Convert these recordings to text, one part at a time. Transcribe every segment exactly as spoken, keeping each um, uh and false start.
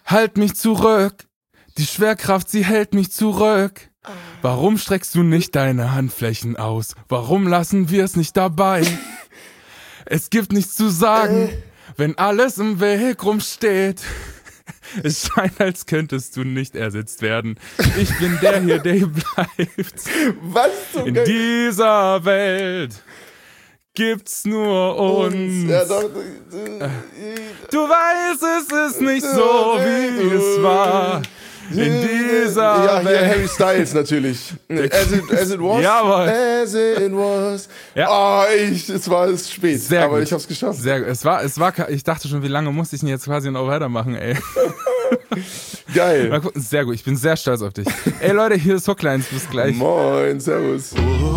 Halt mich zurück, die Schwerkraft, sie hält mich zurück. Warum streckst du nicht deine Handflächen aus? Warum lassen wir es nicht dabei? Es gibt nichts zu sagen, wenn alles im Weg rumsteht. Es scheint, als könntest du nicht ersetzt werden. Ich bin der hier, der hier bleibt. Was zum In Geil? dieser Welt gibt's nur uns. Ja, doch. Du weißt, es ist nicht so, wie es war. In dieser Ja, hier Welt. Harry Styles natürlich. As it, as it was. Jawohl. As it was. Ja. Oh, ich, es war es spät, Sehr aber gut. ich hab's geschafft. Sehr gut. Es war, es war, ich dachte schon, wie lange muss ich denn jetzt quasi noch weitermachen, ey. Geil. Mal gucken. Sehr gut, ich bin sehr stolz auf dich. Ey Leute, hier ist Hooklines, bis gleich. Moin, servus.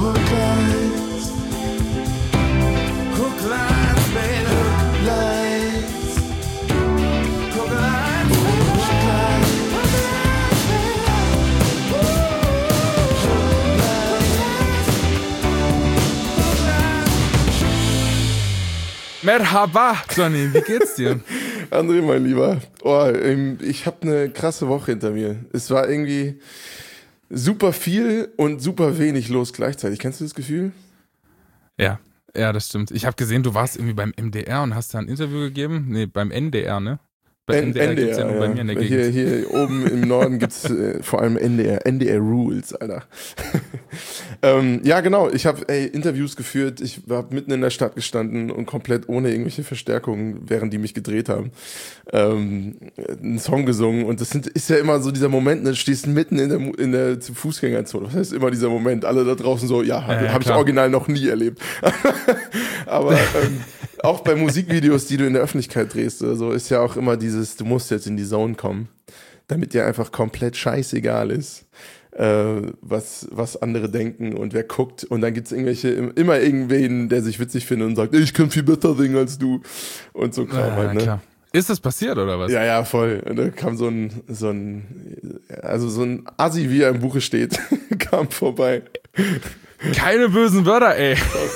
Merhaba, Johnny, wie geht's dir? André, mein Lieber. Oh, ähm, ich habe eine krasse Woche hinter mir. Es war irgendwie super viel und super wenig los gleichzeitig. Kennst du das Gefühl? Ja, ja, das stimmt. Ich habe gesehen, du warst irgendwie beim M D R und hast da ein Interview gegeben. Nee, beim N D R, ne? Bei N- M D R gibt's ja N D R, nur bei mir in der Hier, Gegend. hier oben im Norden gibt's äh, vor allem N D R. N D R Rules, Alter. ähm, ja, genau. Ich habe Interviews geführt. Ich war mitten in der Stadt gestanden und komplett ohne irgendwelche Verstärkungen, während die mich gedreht haben, ähm, einen Song gesungen. Und das sind, ist ja immer so dieser Moment, ne? Du stehst mitten in der, Mu- in der Fußgängerzone. Das heißt immer dieser Moment. Alle da draußen so, ja, Ja, ja, habe ich klar. original noch nie erlebt. Aber ähm, auch bei Musikvideos, die du in der Öffentlichkeit drehst oder so, ist ja auch immer dieses, du musst jetzt in die Zone kommen, damit dir einfach komplett scheißegal ist, äh, was, was andere denken und wer guckt. Und dann gibt's irgendwelche, immer irgendwen, der sich witzig findet und sagt, ich kann viel besser singen als du. Und so Kram Ja, halt, ne? klar. Ist das passiert oder was? Ja, ja, voll. Und da kam so ein, so ein, also so ein Assi, wie er im Buche steht, kam vorbei. Keine bösen Wörter, ey.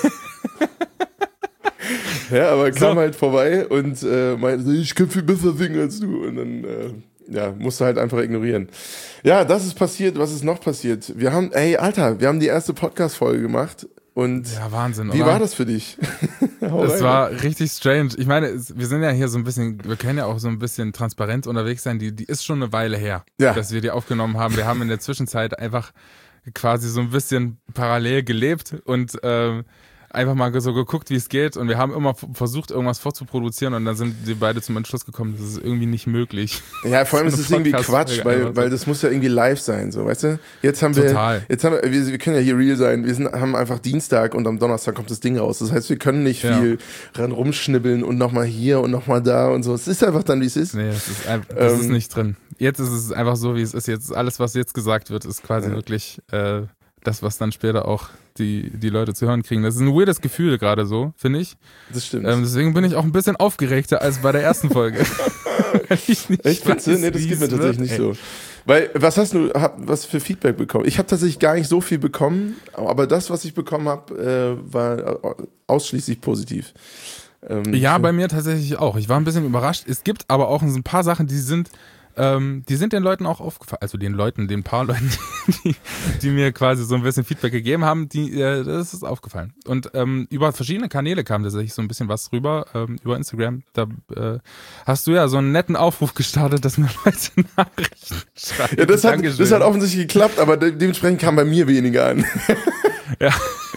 Ja, aber kam So. halt vorbei und äh, meinte, ich kann viel besser singen als du. Und dann, äh, ja, musste halt einfach ignorieren. Ja, das ist passiert. Was ist noch passiert? Wir haben, ey, Alter, wir haben die erste Podcast-Folge gemacht. Und Ja, Wahnsinn, wie oder? war das für dich? Hau Es rein. war richtig strange. Ich meine, es- wir sind ja hier so ein bisschen, wir können ja auch so ein bisschen transparent unterwegs sein. Die, die ist schon eine Weile her, Ja. dass wir die aufgenommen haben. Wir haben in der Zwischenzeit einfach quasi so ein bisschen parallel gelebt und ähm, einfach mal so geguckt, wie es geht. Und wir haben immer f- versucht, irgendwas vorzuproduzieren. Und dann sind wir beide zum Entschluss gekommen, das ist irgendwie nicht möglich. Ja, vor allem so ist es eine irgendwie Podcast-Folge Quatsch, weil, einfach. weil das muss ja irgendwie live sein, so, weißt du? Jetzt haben wir, Total. jetzt haben wir, wir, wir können ja hier real sein, wir sind, haben einfach Dienstag und am Donnerstag kommt das Ding raus. Das heißt, wir können nicht Ja. viel ran rumschnibbeln und nochmal hier und nochmal da und so. Es ist einfach dann, wie es ist. Nee, das ist, einfach, das Ähm, ist nicht drin. Jetzt ist es einfach so, wie es ist. Jetzt alles, was jetzt gesagt wird, ist quasi Ja. wirklich äh, das, was dann später auch die, die Leute zu hören kriegen. Das ist ein weirdes Gefühl gerade so, finde ich. Das stimmt. Ähm, deswegen bin ich auch ein bisschen aufgeregter als bei der ersten Folge. Weil ich nicht Echt, findest du? weiß, Nee, das wie geht mir es tatsächlich wird, nicht ey. so. Weil, was hast du, hab, was für Feedback bekommen? Ich habe tatsächlich gar nicht so viel bekommen, aber das, was ich bekommen habe, äh, war ausschließlich positiv. Ähm, Ja, bei mir tatsächlich auch. Ich war ein bisschen überrascht. Es gibt aber auch ein paar Sachen, die sind, ähm, die sind den Leuten auch aufgefallen. Also den Leuten, den paar Leuten, die, die mir quasi so ein bisschen Feedback gegeben haben, die, äh, das ist aufgefallen. Und ähm, über verschiedene Kanäle kam tatsächlich so ein bisschen was rüber, ähm, über Instagram. Da äh, hast du ja so einen netten Aufruf gestartet, dass mir Leute Nachrichten schreiben. Ja, das hat, Dankeschön. das hat offensichtlich geklappt, aber de dementsprechend kam bei mir weniger an. Ja.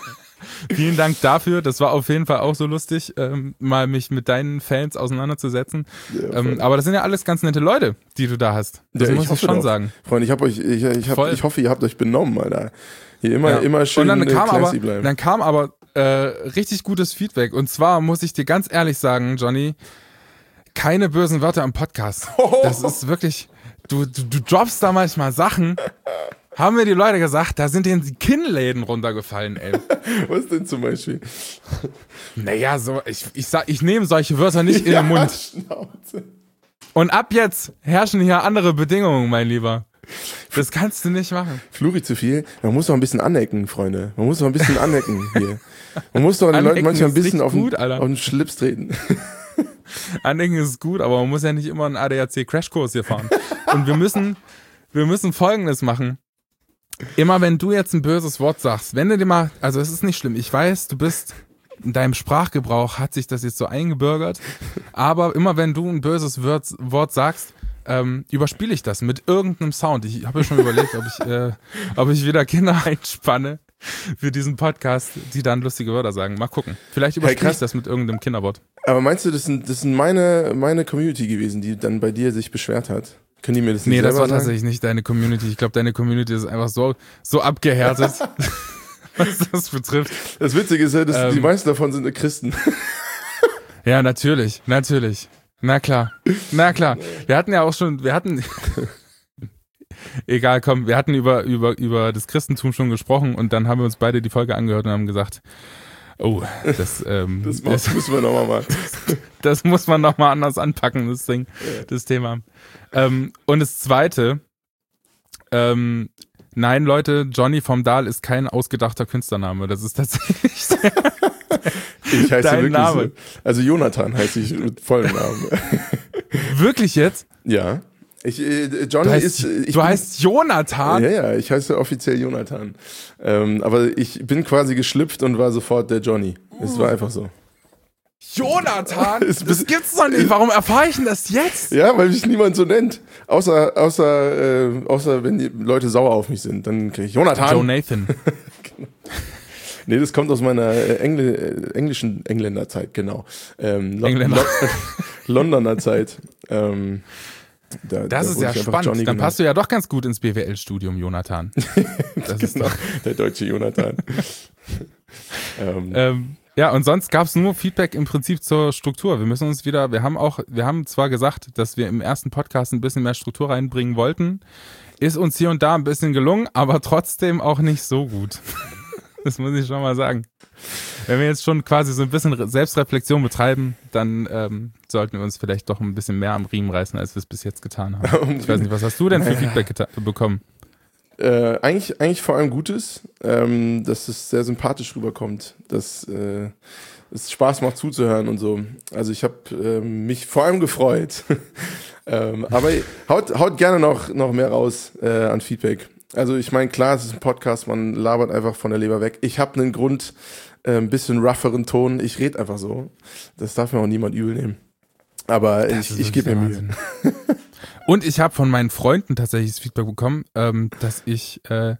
Vielen Dank dafür. Das war auf jeden Fall auch so lustig, ähm, mal mich mit deinen Fans auseinanderzusetzen. Ja, ähm, aber das sind ja alles ganz nette Leute, die du da hast. Das Ja, muss ich, hoffe schon doch. sagen. Freunde, ich hab euch, ich, ich, hab, Voll. ich hoffe, ihr habt euch benommen, Alter. Hier immer, Ja. immer schön Und dann äh, kam classy aber, bleiben. dann kam aber äh, richtig gutes Feedback. Und zwar muss ich dir ganz ehrlich sagen, Johnny, keine bösen Wörter im Podcast. Das ist wirklich, du, du, du droppst da manchmal Sachen. Haben mir die Leute gesagt, da sind denen die Kinnläden runtergefallen, ey. Was denn zum Beispiel? Naja, so, ich, ich sag, ich nehme solche Wörter nicht in den Mund. Schnauze. Und ab jetzt herrschen hier andere Bedingungen, mein Lieber. Das kannst du nicht machen. Fluri zu viel. Man muss doch ein bisschen anecken, Freunde. Man muss doch ein bisschen anecken hier. Man muss doch den Leuten Anecken manchmal ein ist bisschen nicht auf den, gut, Alter. auf den Schlips treten. Anecken ist gut, aber man muss ja nicht immer einen A D A C-Crashkurs hier fahren. Und wir müssen, wir müssen Folgendes machen. Immer wenn du jetzt ein böses Wort sagst, wenn du dir mal, also es ist nicht schlimm, ich weiß, du bist, in deinem Sprachgebrauch hat sich das jetzt so eingebürgert, aber immer wenn du ein böses Wort, Wort sagst, ähm, überspiele ich das mit irgendeinem Sound. Ich habe ja schon überlegt, ob ich, äh, ob ich wieder Kinder einspanne für diesen Podcast, die dann lustige Wörter sagen. Mal gucken. Vielleicht überspiele hey, ich das mit irgendeinem Kinderwort. Aber meinst du, das sind, das sind meine, meine Community gewesen, die dann bei dir sich beschwert hat? Können die mir das nicht Nee, das war sagen? tatsächlich nicht deine Community. Ich glaube, deine Community ist einfach so, so abgehärtet, was das betrifft. Das Witzige ist ja, dass ähm, die meisten davon sind Christen. Ja, natürlich, natürlich. Na klar, na klar. Wir hatten ja auch schon, wir hatten, egal, komm, wir hatten über, über, über das Christentum schon gesprochen und dann haben wir uns beide die Folge angehört und haben gesagt, oh, das, ähm, das, das müssen wir nochmal machen. Das muss man nochmal anders anpacken, das Ding, ja. Das Thema. Ähm, und das Zweite, ähm, nein, Leute, Johnny vom Dahl ist kein ausgedachter Künstlername. Das ist tatsächlich der, ich heiße dein wirklich Name. So. Also Jonathan heiße ich mit vollem Namen. Wirklich jetzt? Ja. Ich, äh, Johnny du heißt, ist. Ich du bin, heißt Jonathan? Ja, ja, ich heiße offiziell Jonathan. Ähm, aber ich bin quasi geschlüpft und war sofort der Johnny. Es war einfach so. Jonathan? Das gibt's doch nicht. Warum erfahre ich denn das jetzt? Ja, weil mich niemand so nennt. Außer, außer, äh, außer wenn die Leute sauer auf mich sind. Dann kriege ich Jonathan. Joe Nathan. Genau. Nee, das kommt aus meiner Engl- englischen Engländerzeit, genau. Ähm, Engländer. Lo- Londoner Zeit. Ähm, da, das da ist ja spannend. Johnny Dann genannt. passt du ja doch ganz gut ins B W L-Studium, Jonathan. Das ist genau, doch der deutsche Jonathan. ähm, ähm, ja, und sonst gab es nur Feedback im Prinzip zur Struktur. Wir müssen uns wieder, wir haben auch, wir haben zwar gesagt, dass wir im ersten Podcast ein bisschen mehr Struktur reinbringen wollten, ist uns hier und da ein bisschen gelungen, aber trotzdem auch nicht so gut. Das muss ich schon mal sagen. Wenn wir jetzt schon quasi so ein bisschen Selbstreflexion betreiben, dann ähm, sollten wir uns vielleicht doch ein bisschen mehr am Riemen reißen, als wir es bis jetzt getan haben. Ich weiß nicht, was hast du denn für Feedback geta- bekommen? Äh, eigentlich, eigentlich vor allem Gutes, ähm, dass es sehr sympathisch rüberkommt, dass äh, es Spaß macht zuzuhören und so. Also ich habe äh, mich vor allem gefreut. ähm, aber haut, haut gerne noch, noch mehr raus äh, an Feedback. Also ich meine, klar, es ist ein Podcast, man labert einfach von der Leber weg. Ich habe einen Grund, äh, ein bisschen rougheren Ton. Ich rede einfach so. Das darf mir auch niemand übel nehmen. Aber das ich, ich gebe mir Mühe. Und ich habe von meinen Freunden tatsächlich das Feedback bekommen, ähm, dass ich äh,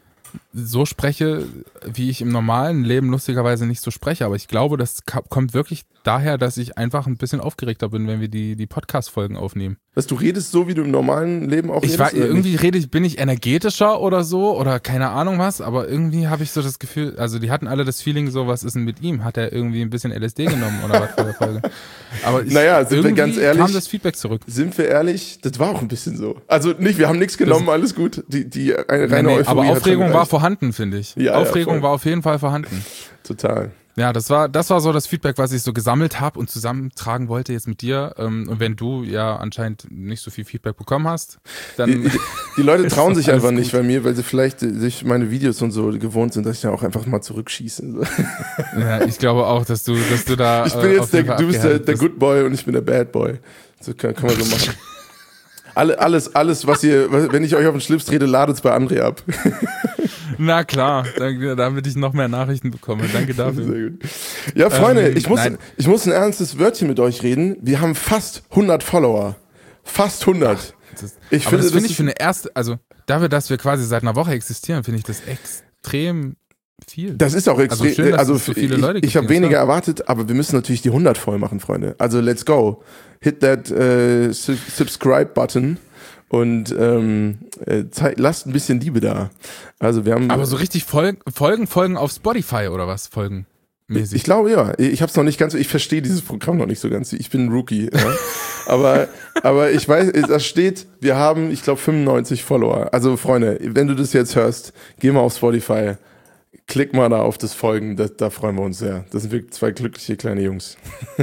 so spreche, wie ich im normalen Leben lustigerweise nicht so spreche. Aber ich glaube, das ka- kommt wirklich daher, dass ich einfach ein bisschen aufgeregter bin, wenn wir die, die Podcast-Folgen aufnehmen. Was, du redest so, wie du im normalen Leben auch redest? Ich war, irgendwie rede ich, bin ich energetischer oder so oder keine Ahnung was, aber irgendwie habe ich so das Gefühl, also die hatten alle das Feeling so, was ist denn mit ihm? Hat er irgendwie ein bisschen L S D genommen oder was für der Folge? Aber ich, naja, sind wir ganz ehrlich, kam das Feedback zurück. Sind wir ehrlich, das war auch ein bisschen so. Also nicht, wir haben nichts genommen, das, alles gut. Die, die reine nee, nee, aber Aufregung war vorhanden, finde ich. Ja, Aufregung ja, war auf jeden Fall vorhanden. Total. Ja, das war das war so das Feedback, was ich so gesammelt habe und zusammentragen wollte jetzt mit dir. Und wenn du ja anscheinend nicht so viel Feedback bekommen hast, dann... Die, die, die Leute trauen sich einfach gut. nicht bei mir, weil sie vielleicht sich meine Videos und so gewohnt sind, dass ich ja auch einfach mal zurückschieße. Ja, ich glaube auch, dass du, dass du da... Ich bin jetzt der, du bist der, der Good Boy und ich bin der Bad Boy. So kann, kann man so machen. Alle, alles, alles, was ihr, wenn ich euch auf den Schlips trete, ladet es bei André ab. Na klar, damit ich noch mehr Nachrichten bekomme. Danke dafür. Sehr gut. Ja, Freunde, ähm, ich, muss, ich muss ein ernstes Wörtchen mit euch reden. Wir haben fast hundert Follower. Fast hundert. Ach, das, ich aber finde, das finde ich für eine erste, also dafür, dass wir quasi seit einer Woche existieren, finde ich das extrem viel. Das ist auch extrem. Also, schön, dass also es so viele Leute ich, ich habe weniger erwartet, aber wir müssen natürlich die hundert voll machen, Freunde. Also let's go. Hit that uh, Subscribe-Button. Und ähm, äh, zeig, lasst ein bisschen Liebe da. Also wir haben. Aber so richtig Folgen, Folgen, Folgen auf Spotify oder was? Folgen mäßig. Ich glaube ja. Ich habe es noch nicht ganz. Ich verstehe dieses Programm noch nicht so ganz. Ich bin ein Rookie. Ja. aber aber ich weiß, da steht, wir haben, ich glaube fünfundneunzig Follower. Also Freunde, wenn du das jetzt hörst, geh mal auf Spotify, klick mal da auf das Folgen. Da, da freuen wir uns sehr. Das sind wirklich zwei glückliche kleine Jungs.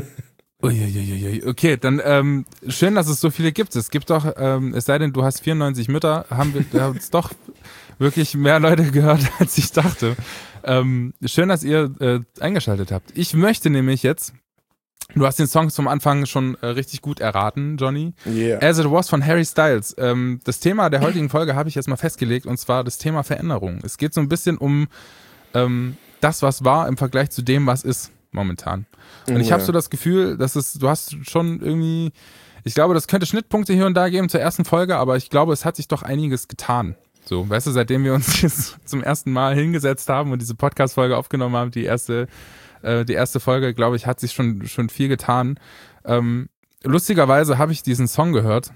Uiuiui. Okay, dann ähm, schön, dass es so viele gibt. Es gibt doch, ähm, es sei denn, du hast vierundneunzig Mütter, haben wir da uns doch wirklich mehr Leute gehört, als ich dachte. Ähm, schön, dass ihr äh, eingeschaltet habt. Ich möchte nämlich jetzt Du hast den Song zum Anfang schon äh, richtig gut erraten, Johnny. Yeah. As It Was von Harry Styles. Ähm, das Thema der heutigen Folge habe ich jetzt mal festgelegt, und zwar das Thema Veränderung. Es geht so ein bisschen um ähm, das, was war im Vergleich zu dem, was ist momentan. Und Oh, ich habe ja. so das Gefühl, dass es, du hast schon irgendwie, ich glaube, das könnte Schnittpunkte hier und da geben zur ersten Folge, aber ich glaube, es hat sich doch einiges getan. So, weißt du, seitdem wir uns jetzt zum ersten Mal hingesetzt haben und diese Podcast-Folge aufgenommen haben, die erste, äh, die erste Folge, glaube ich, hat sich schon, schon viel getan. Ähm, lustigerweise habe ich diesen Song gehört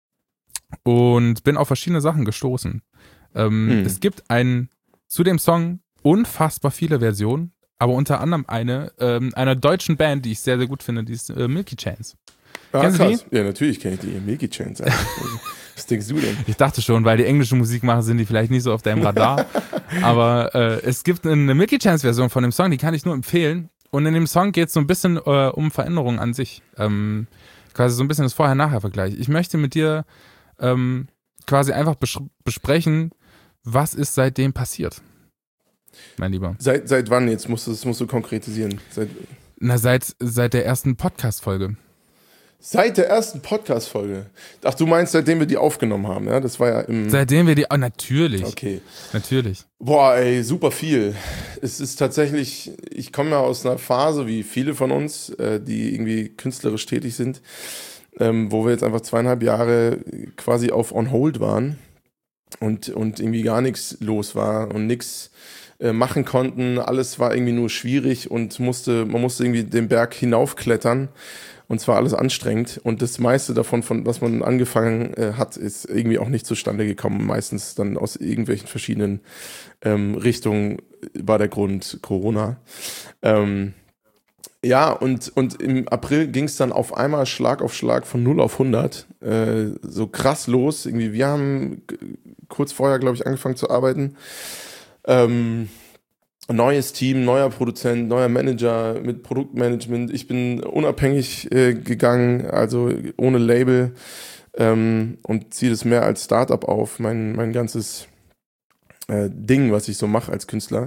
und bin auf verschiedene Sachen gestoßen. Ähm, Hm. Es gibt ein, zu dem Song unfassbar viele Versionen, aber unter anderem eine ähm, einer deutschen Band, die ich sehr, sehr gut finde, die ist äh, Milky Chance. Ah, Kennst du krass. Ja, natürlich kenne ich die. Milky Chance. Alter. Was denkst du denn? Ich dachte schon, weil die englische Musik machen, sind die vielleicht nicht so auf deinem Radar. Aber äh, es gibt eine Milky Chance Version von dem Song, die kann ich nur empfehlen. Und in dem Song geht es so ein bisschen äh, um Veränderungen an sich. Ähm, quasi so ein bisschen das Vorher-Nachher-Vergleich. Ich möchte mit dir ähm, quasi einfach bes- besprechen, was ist seitdem passiert, mein Lieber. Seit, seit wann jetzt? Musst du, das musst du konkretisieren. Seit, Na, seit, seit der ersten Podcast-Folge. seit der ersten Podcast-Folge. Ach, du meinst, seitdem wir die aufgenommen haben, ja? Das war ja im... Seitdem wir die, oh, natürlich, Okay. natürlich. Boah, ey, super viel. Es ist tatsächlich, ich komme ja aus einer Phase, wie viele von uns, äh, die irgendwie künstlerisch tätig sind, ähm, wo wir jetzt einfach zweieinhalb Jahre quasi auf On Hold waren und, und irgendwie gar nichts los war und nichts äh, machen konnten. Alles war irgendwie nur schwierig und musste, man musste irgendwie den Berg hinaufklettern. Und zwar alles anstrengend. Und das meiste davon, von was man angefangen äh, hat, ist irgendwie auch nicht zustande gekommen. Meistens dann aus irgendwelchen verschiedenen ähm, Richtungen war der Grund Corona. Ähm, ja, und, und im April ging es dann auf einmal Schlag auf Schlag von null auf hundert. Äh, so krass los. Irgendwie, wir haben g- kurz vorher, glaube ich, angefangen zu arbeiten. Ähm, Neues Team, neuer Produzent, neuer Manager mit Produktmanagement. Ich bin unabhängig äh, gegangen, also ohne Label, ähm, und ziehe das mehr als Startup auf, mein, mein ganzes äh, Ding, was ich so mache als Künstler.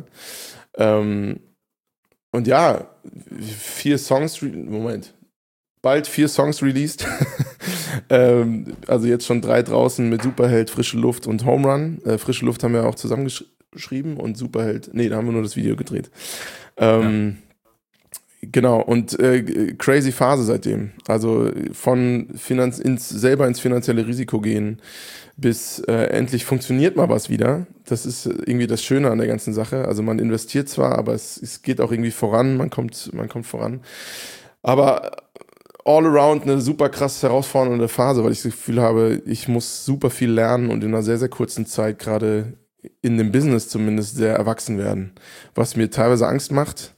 Ähm, und ja, vier Songs, re- Moment, bald vier Songs released. ähm, also jetzt schon drei draußen mit Superheld, Frische Luft und Home Run. Äh, Frische Luft haben wir auch zusammengeschrieben. geschrieben und Superheld, nee, da haben wir nur das Video gedreht. Ähm, ja. Genau, und äh, crazy Phase seitdem. Also von Finanz ins, selber ins finanzielle Risiko gehen, bis äh, endlich funktioniert mal was wieder. Das ist irgendwie das Schöne an der ganzen Sache. Also man investiert zwar, aber es, es geht auch irgendwie voran, man kommt, man kommt voran. Aber all around eine super krass herausfordernde Phase, weil ich das Gefühl habe, ich muss super viel lernen und in einer sehr, sehr kurzen Zeit gerade in dem Business zumindest sehr erwachsen werden, was mir teilweise Angst macht.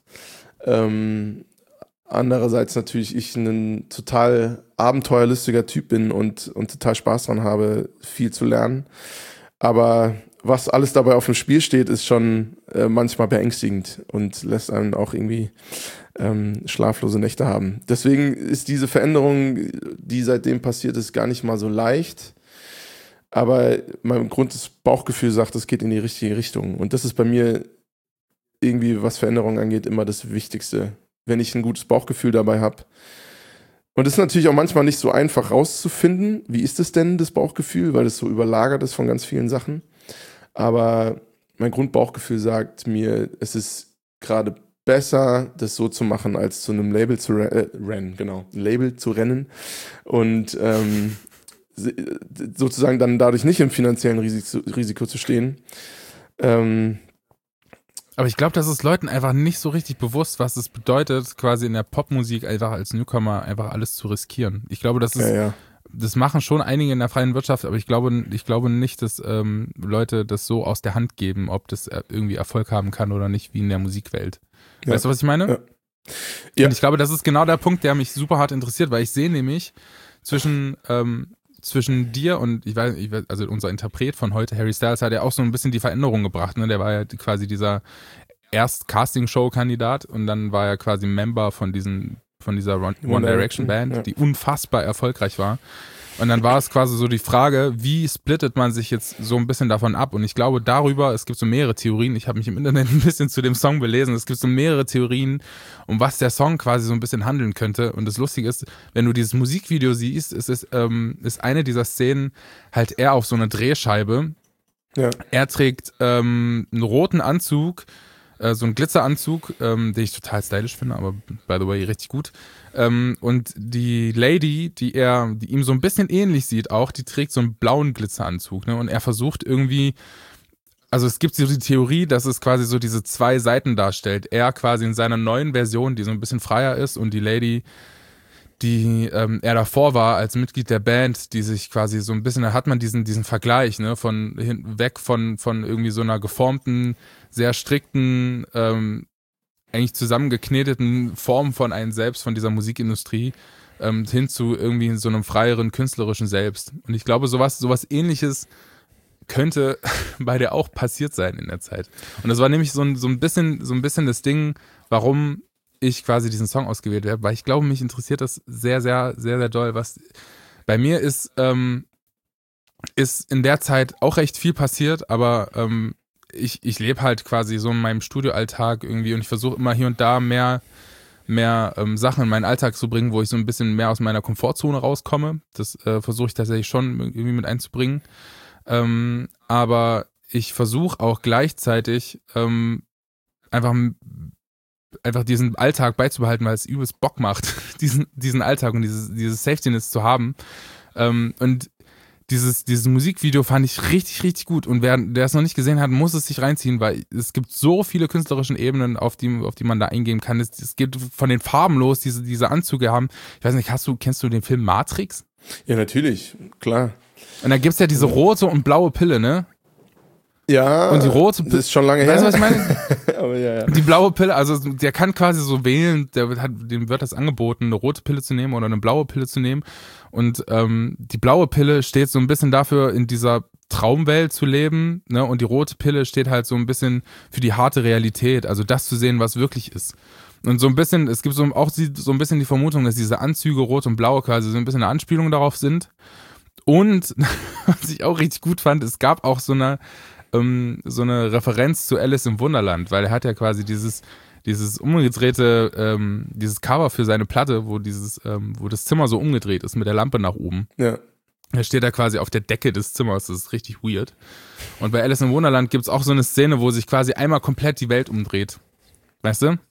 Ähm, andererseits natürlich ich ein total abenteuerlustiger Typ bin und, und total Spaß dran habe, viel zu lernen. Aber was alles dabei auf dem Spiel steht, ist schon äh, manchmal beängstigend und lässt einen auch irgendwie ähm, schlaflose Nächte haben. Deswegen ist diese Veränderung, die seitdem passiert ist, gar nicht mal so leicht. Aber mein Grund, das Bauchgefühl sagt, es geht in die richtige Richtung. Und das ist bei mir irgendwie, was Veränderungen angeht, immer das Wichtigste. Wenn ich ein gutes Bauchgefühl dabei habe. Und es ist natürlich auch manchmal nicht so einfach rauszufinden, wie ist es denn, das Bauchgefühl, weil es so überlagert ist von ganz vielen Sachen. Aber mein Grundbauchgefühl sagt mir, es ist gerade besser, das so zu machen, als zu einem Label zu re- äh, rennen, genau, ein Label zu rennen. Und ähm, sozusagen dann dadurch nicht im finanziellen Risiko, Risiko zu stehen. Ähm, Aber ich glaube, das ist Leuten einfach nicht so richtig bewusst, was es bedeutet, quasi in der Popmusik einfach als Newcomer einfach alles zu riskieren. Ich glaube, das ist, ja, ja. das machen schon einige in der freien Wirtschaft, aber ich glaube, ich glaube nicht, dass ähm, Leute das so aus der Hand geben, ob das irgendwie Erfolg haben kann oder nicht, wie in der Musikwelt. Ja. Weißt du, was ich meine? Ja. Ja. Und ich glaube, das ist genau der Punkt, der mich super hart interessiert, weil ich sehe nämlich zwischen ähm, zwischen dir und, ich weiß, ich weiß, also unser Interpret von heute, Harry Styles, hat ja auch so ein bisschen die Veränderung gebracht, ne? Der war ja quasi dieser erst Casting-Show-Kandidat und dann war er quasi Member von diesen, von dieser One, One Direction Band, ja. die unfassbar erfolgreich war. Und dann war es quasi so die Frage, wie splittet man sich jetzt so ein bisschen davon ab? Und ich glaube darüber, es gibt so mehrere Theorien, ich habe mich im Internet ein bisschen zu dem Song belesen, es gibt so mehrere Theorien, um was der Song quasi so ein bisschen handeln könnte. Und das Lustige ist, wenn du dieses Musikvideo siehst, ist es ähm, ist eine dieser Szenen halt eher auf so einer Drehscheibe. Ja. Er trägt ähm, einen roten Anzug, äh, so einen Glitzeranzug, ähm, den ich total stylisch finde, aber by the way richtig gut. Ähm, und die Lady, die er, die ihm so ein bisschen ähnlich sieht auch, die trägt so einen blauen Glitzeranzug, ne? Und er versucht irgendwie, also es gibt so die Theorie, dass es quasi so diese zwei Seiten darstellt. Er quasi in seiner neuen Version, die so ein bisschen freier ist, und die Lady, die ähm, er davor war als Mitglied der Band, die sich quasi so ein bisschen, da hat man diesen diesen Vergleich, ne, von hin, weg von von irgendwie so einer geformten, sehr strikten, ähm, eigentlich zusammengekneteten Form von einem selbst, von dieser Musikindustrie, ähm, hin zu irgendwie so einem freieren, künstlerischen Selbst. Und ich glaube, sowas sowas Ähnliches könnte bei der auch passiert sein in der Zeit. Und das war nämlich so ein so ein bisschen so ein bisschen das Ding, warum ich quasi diesen Song ausgewählt habe, weil ich glaube, mich interessiert das sehr, sehr, sehr, sehr doll. Was bei mir ist, ähm, ist in der Zeit auch recht viel passiert, aber ähm, ich, ich lebe halt quasi so in meinem Studioalltag irgendwie und ich versuche immer hier und da mehr, mehr ähm, Sachen in meinen Alltag zu bringen, wo ich so ein bisschen mehr aus meiner Komfortzone rauskomme. Das äh, versuche ich tatsächlich schon irgendwie mit einzubringen. Ähm, aber ich versuche auch gleichzeitig ähm, einfach einfach diesen Alltag beizubehalten, weil es übelst Bock macht, diesen, diesen Alltag und dieses, dieses Safety-Netz zu haben. Ähm, und dieses, dieses Musikvideo fand ich richtig, richtig gut. Und wer, der es noch nicht gesehen hat, muss es sich reinziehen, weil es gibt so viele künstlerische Ebenen, auf die, auf die man da eingehen kann. Es, es geht von den Farben los, diese, diese Anzüge haben. Ich weiß nicht, hast du, kennst du den Film Matrix? Ja, natürlich, klar. Und da gibt's ja diese rote und blaue Pille, ne? Ja, und die rote Pille, das ist schon lange her. Weißt du, was ich meine? Aber ja, ja. Die blaue Pille, also der kann quasi so wählen, der hat, dem wird das angeboten, eine rote Pille zu nehmen oder eine blaue Pille zu nehmen. Und ähm, die blaue Pille steht so ein bisschen dafür, in dieser Traumwelt zu leben, ne? Und die rote Pille steht halt so ein bisschen für die harte Realität, also das zu sehen, was wirklich ist. Und so ein bisschen, es gibt so auch so ein bisschen die Vermutung, dass diese Anzüge rot und blau quasi so ein bisschen eine Anspielung darauf sind. Und was ich auch richtig gut fand, es gab auch so eine ähm, so eine Referenz zu Alice im Wunderland, weil er hat ja quasi dieses dieses umgedrehte, ähm, dieses Cover für seine Platte, wo dieses, ähm, wo das Zimmer so umgedreht ist mit der Lampe nach oben. Ja. Er steht da quasi auf der Decke des Zimmers, das ist richtig weird. Und bei Alice im Wunderland gibt's auch so eine Szene, wo sich quasi einmal komplett die Welt umdreht. Weißt du?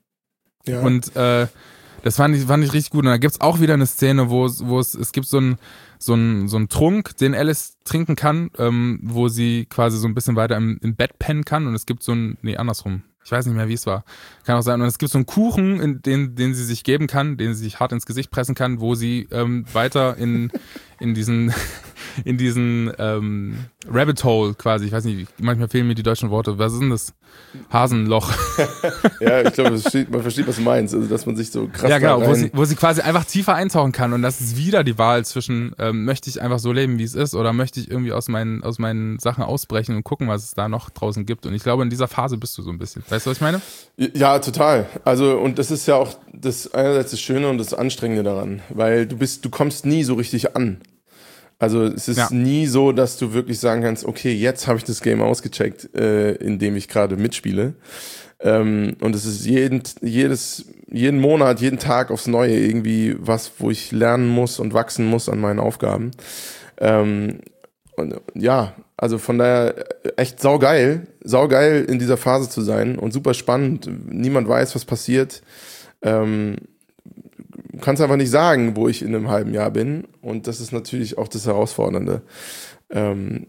Ja. Und äh, das fand ich, fand ich richtig gut. Und da gibt's auch wieder eine Szene, wo es, wo es, es gibt so einen so einen so einen Trunk, den Alice trinken kann, ähm, wo sie quasi so ein bisschen weiter im, im Bett pennen kann. Und es gibt so ein, nee, andersrum. Ich weiß nicht mehr, wie es war. Kann auch sein. Und es gibt so einen Kuchen, in den, den sie sich geben kann, den sie sich hart ins Gesicht pressen kann, wo sie ähm, weiter in, in diesen, in diesen ähm, Rabbit Hole quasi, ich weiß nicht, manchmal fehlen mir die deutschen Worte. Was ist denn das? Hasenloch. Ja, ich glaube, man versteht, was du meinst. Also, dass man sich so krass Ja, genau, da rein... wo sie, wo sie quasi einfach tiefer eintauchen kann. Und das ist wieder die Wahl zwischen, ähm, möchte ich einfach so leben, wie es ist, oder möchte ich irgendwie aus meinen, aus meinen Sachen ausbrechen und gucken, was es da noch draußen gibt. Und ich glaube, in dieser Phase bist du so ein bisschen. Weißt du, was ich meine? Ja, total. Also, und das ist ja auch das einerseits das Schöne und das Anstrengende daran, weil du bist, du kommst nie so richtig an. Also es ist ja. nie so, dass du wirklich sagen kannst, okay, jetzt habe ich das Game ausgecheckt, äh, in dem ich gerade mitspiele. Ähm, und es ist jeden, jedes, jeden Monat, jeden Tag aufs Neue irgendwie was, wo ich lernen muss und wachsen muss an meinen Aufgaben. Ähm, und ja, also von daher echt saugeil, saugeil in dieser Phase zu sein und super spannend. Niemand weiß, was passiert. Ähm, kannst einfach nicht sagen, wo ich in einem halben Jahr bin, und das ist natürlich auch das Herausfordernde. Ähm,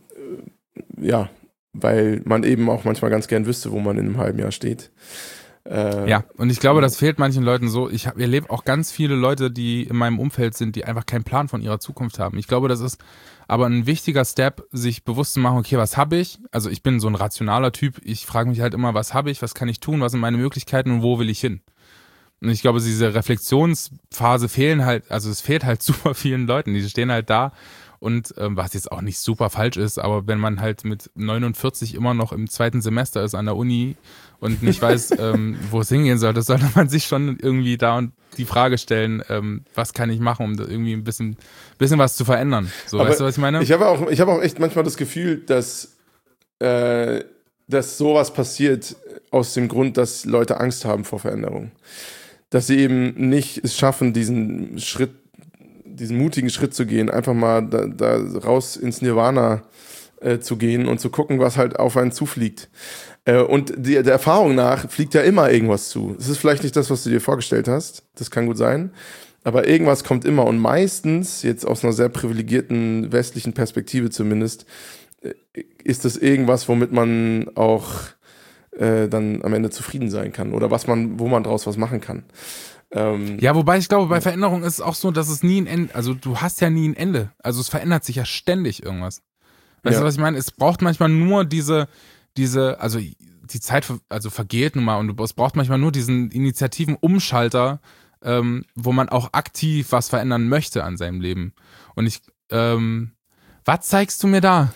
ja, weil man eben auch manchmal ganz gern wüsste, wo man in einem halben Jahr steht. Äh, ja, und ich glaube, das fehlt manchen Leuten so. Ich hab, erlebe auch ganz viele Leute, die in meinem Umfeld sind, die einfach keinen Plan von ihrer Zukunft haben. Ich glaube, das ist aber ein wichtiger Step, sich bewusst zu machen, okay, was habe ich? Also ich bin so ein rationaler Typ. Ich frage mich halt immer, was habe ich, was kann ich tun, was sind meine Möglichkeiten und wo will ich hin? Und ich glaube, diese Reflexionsphase fehlen halt, also es fehlt halt super vielen Leuten. Die stehen halt da Und ähm, was jetzt auch nicht super falsch ist, aber wenn man halt mit neunundvierzig immer noch im zweiten Semester ist an der Uni und nicht weiß, ähm, wo es hingehen soll, das sollte man sich schon irgendwie da und die Frage stellen, ähm, was kann ich machen, um da irgendwie ein bisschen, bisschen was zu verändern. So, aber weißt du, was ich meine? Ich habe auch, ich habe auch echt manchmal das Gefühl, dass, äh, dass sowas passiert aus dem Grund, dass Leute Angst haben vor Veränderung. Dass sie eben nicht es schaffen, diesen Schritt, diesen mutigen Schritt zu gehen, einfach mal da, da raus ins Nirvana äh, zu gehen und zu gucken, was halt auf einen zufliegt. Äh, und die, der Erfahrung nach fliegt ja immer irgendwas zu. Es ist vielleicht nicht das, was du dir vorgestellt hast, das kann gut sein, aber irgendwas kommt immer und meistens, jetzt aus einer sehr privilegierten westlichen Perspektive zumindest, äh, ist das irgendwas, womit man auch äh, dann am Ende zufrieden sein kann oder was man, wo man draus was machen kann. Ähm, ja, wobei ich glaube, bei Veränderung ist es auch so, dass es nie ein Ende, also du hast ja nie ein Ende. Also es verändert sich ja ständig irgendwas. Weißt Ja. du, was ich meine? Es braucht manchmal nur diese, diese, also die Zeit also vergeht nun mal und es braucht manchmal nur diesen Initiativen-Umschalter, ähm, wo man auch aktiv was verändern möchte an seinem Leben. Und ich, ähm, was zeigst du mir da?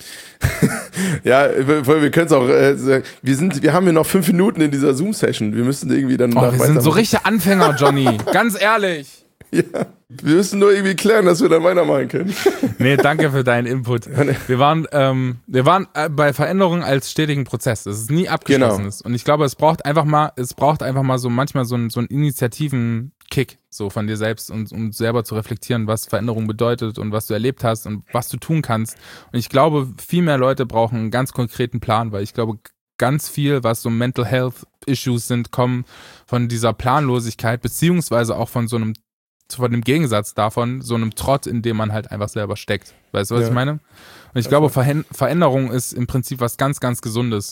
Ja, wir, wir können es auch, äh, wir sind, wir haben hier noch fünf Minuten in dieser Zoom-Session. Wir müssen irgendwie dann Oh, nach wir sind so richtige Anfänger, Johnny. Ganz ehrlich. Ja, wir müssen nur irgendwie klären, dass wir dann weitermachen können. Nee, danke für deinen Input. Wir waren, ähm, wir waren äh, bei Veränderungen als stetigen Prozess. Das ist nie abgeschlossen Genau. ist. Und ich glaube, es braucht einfach mal, es braucht einfach mal so manchmal so einen so einen Initiativen-Kick so von dir selbst und um selber zu reflektieren, was Veränderung bedeutet und was du erlebt hast und was du tun kannst. Und ich glaube, viel mehr Leute brauchen einen ganz konkreten Plan, weil ich glaube, ganz viel, was so Mental Health Issues sind, kommen von dieser Planlosigkeit, beziehungsweise auch von so einem von dem Gegensatz davon, so einem Trott, in dem man halt einfach selber steckt. Weißt du, was Ja. ich meine? Und ich Ja, glaube, voll. Verhän- Veränderung ist im Prinzip was ganz, ganz Gesundes.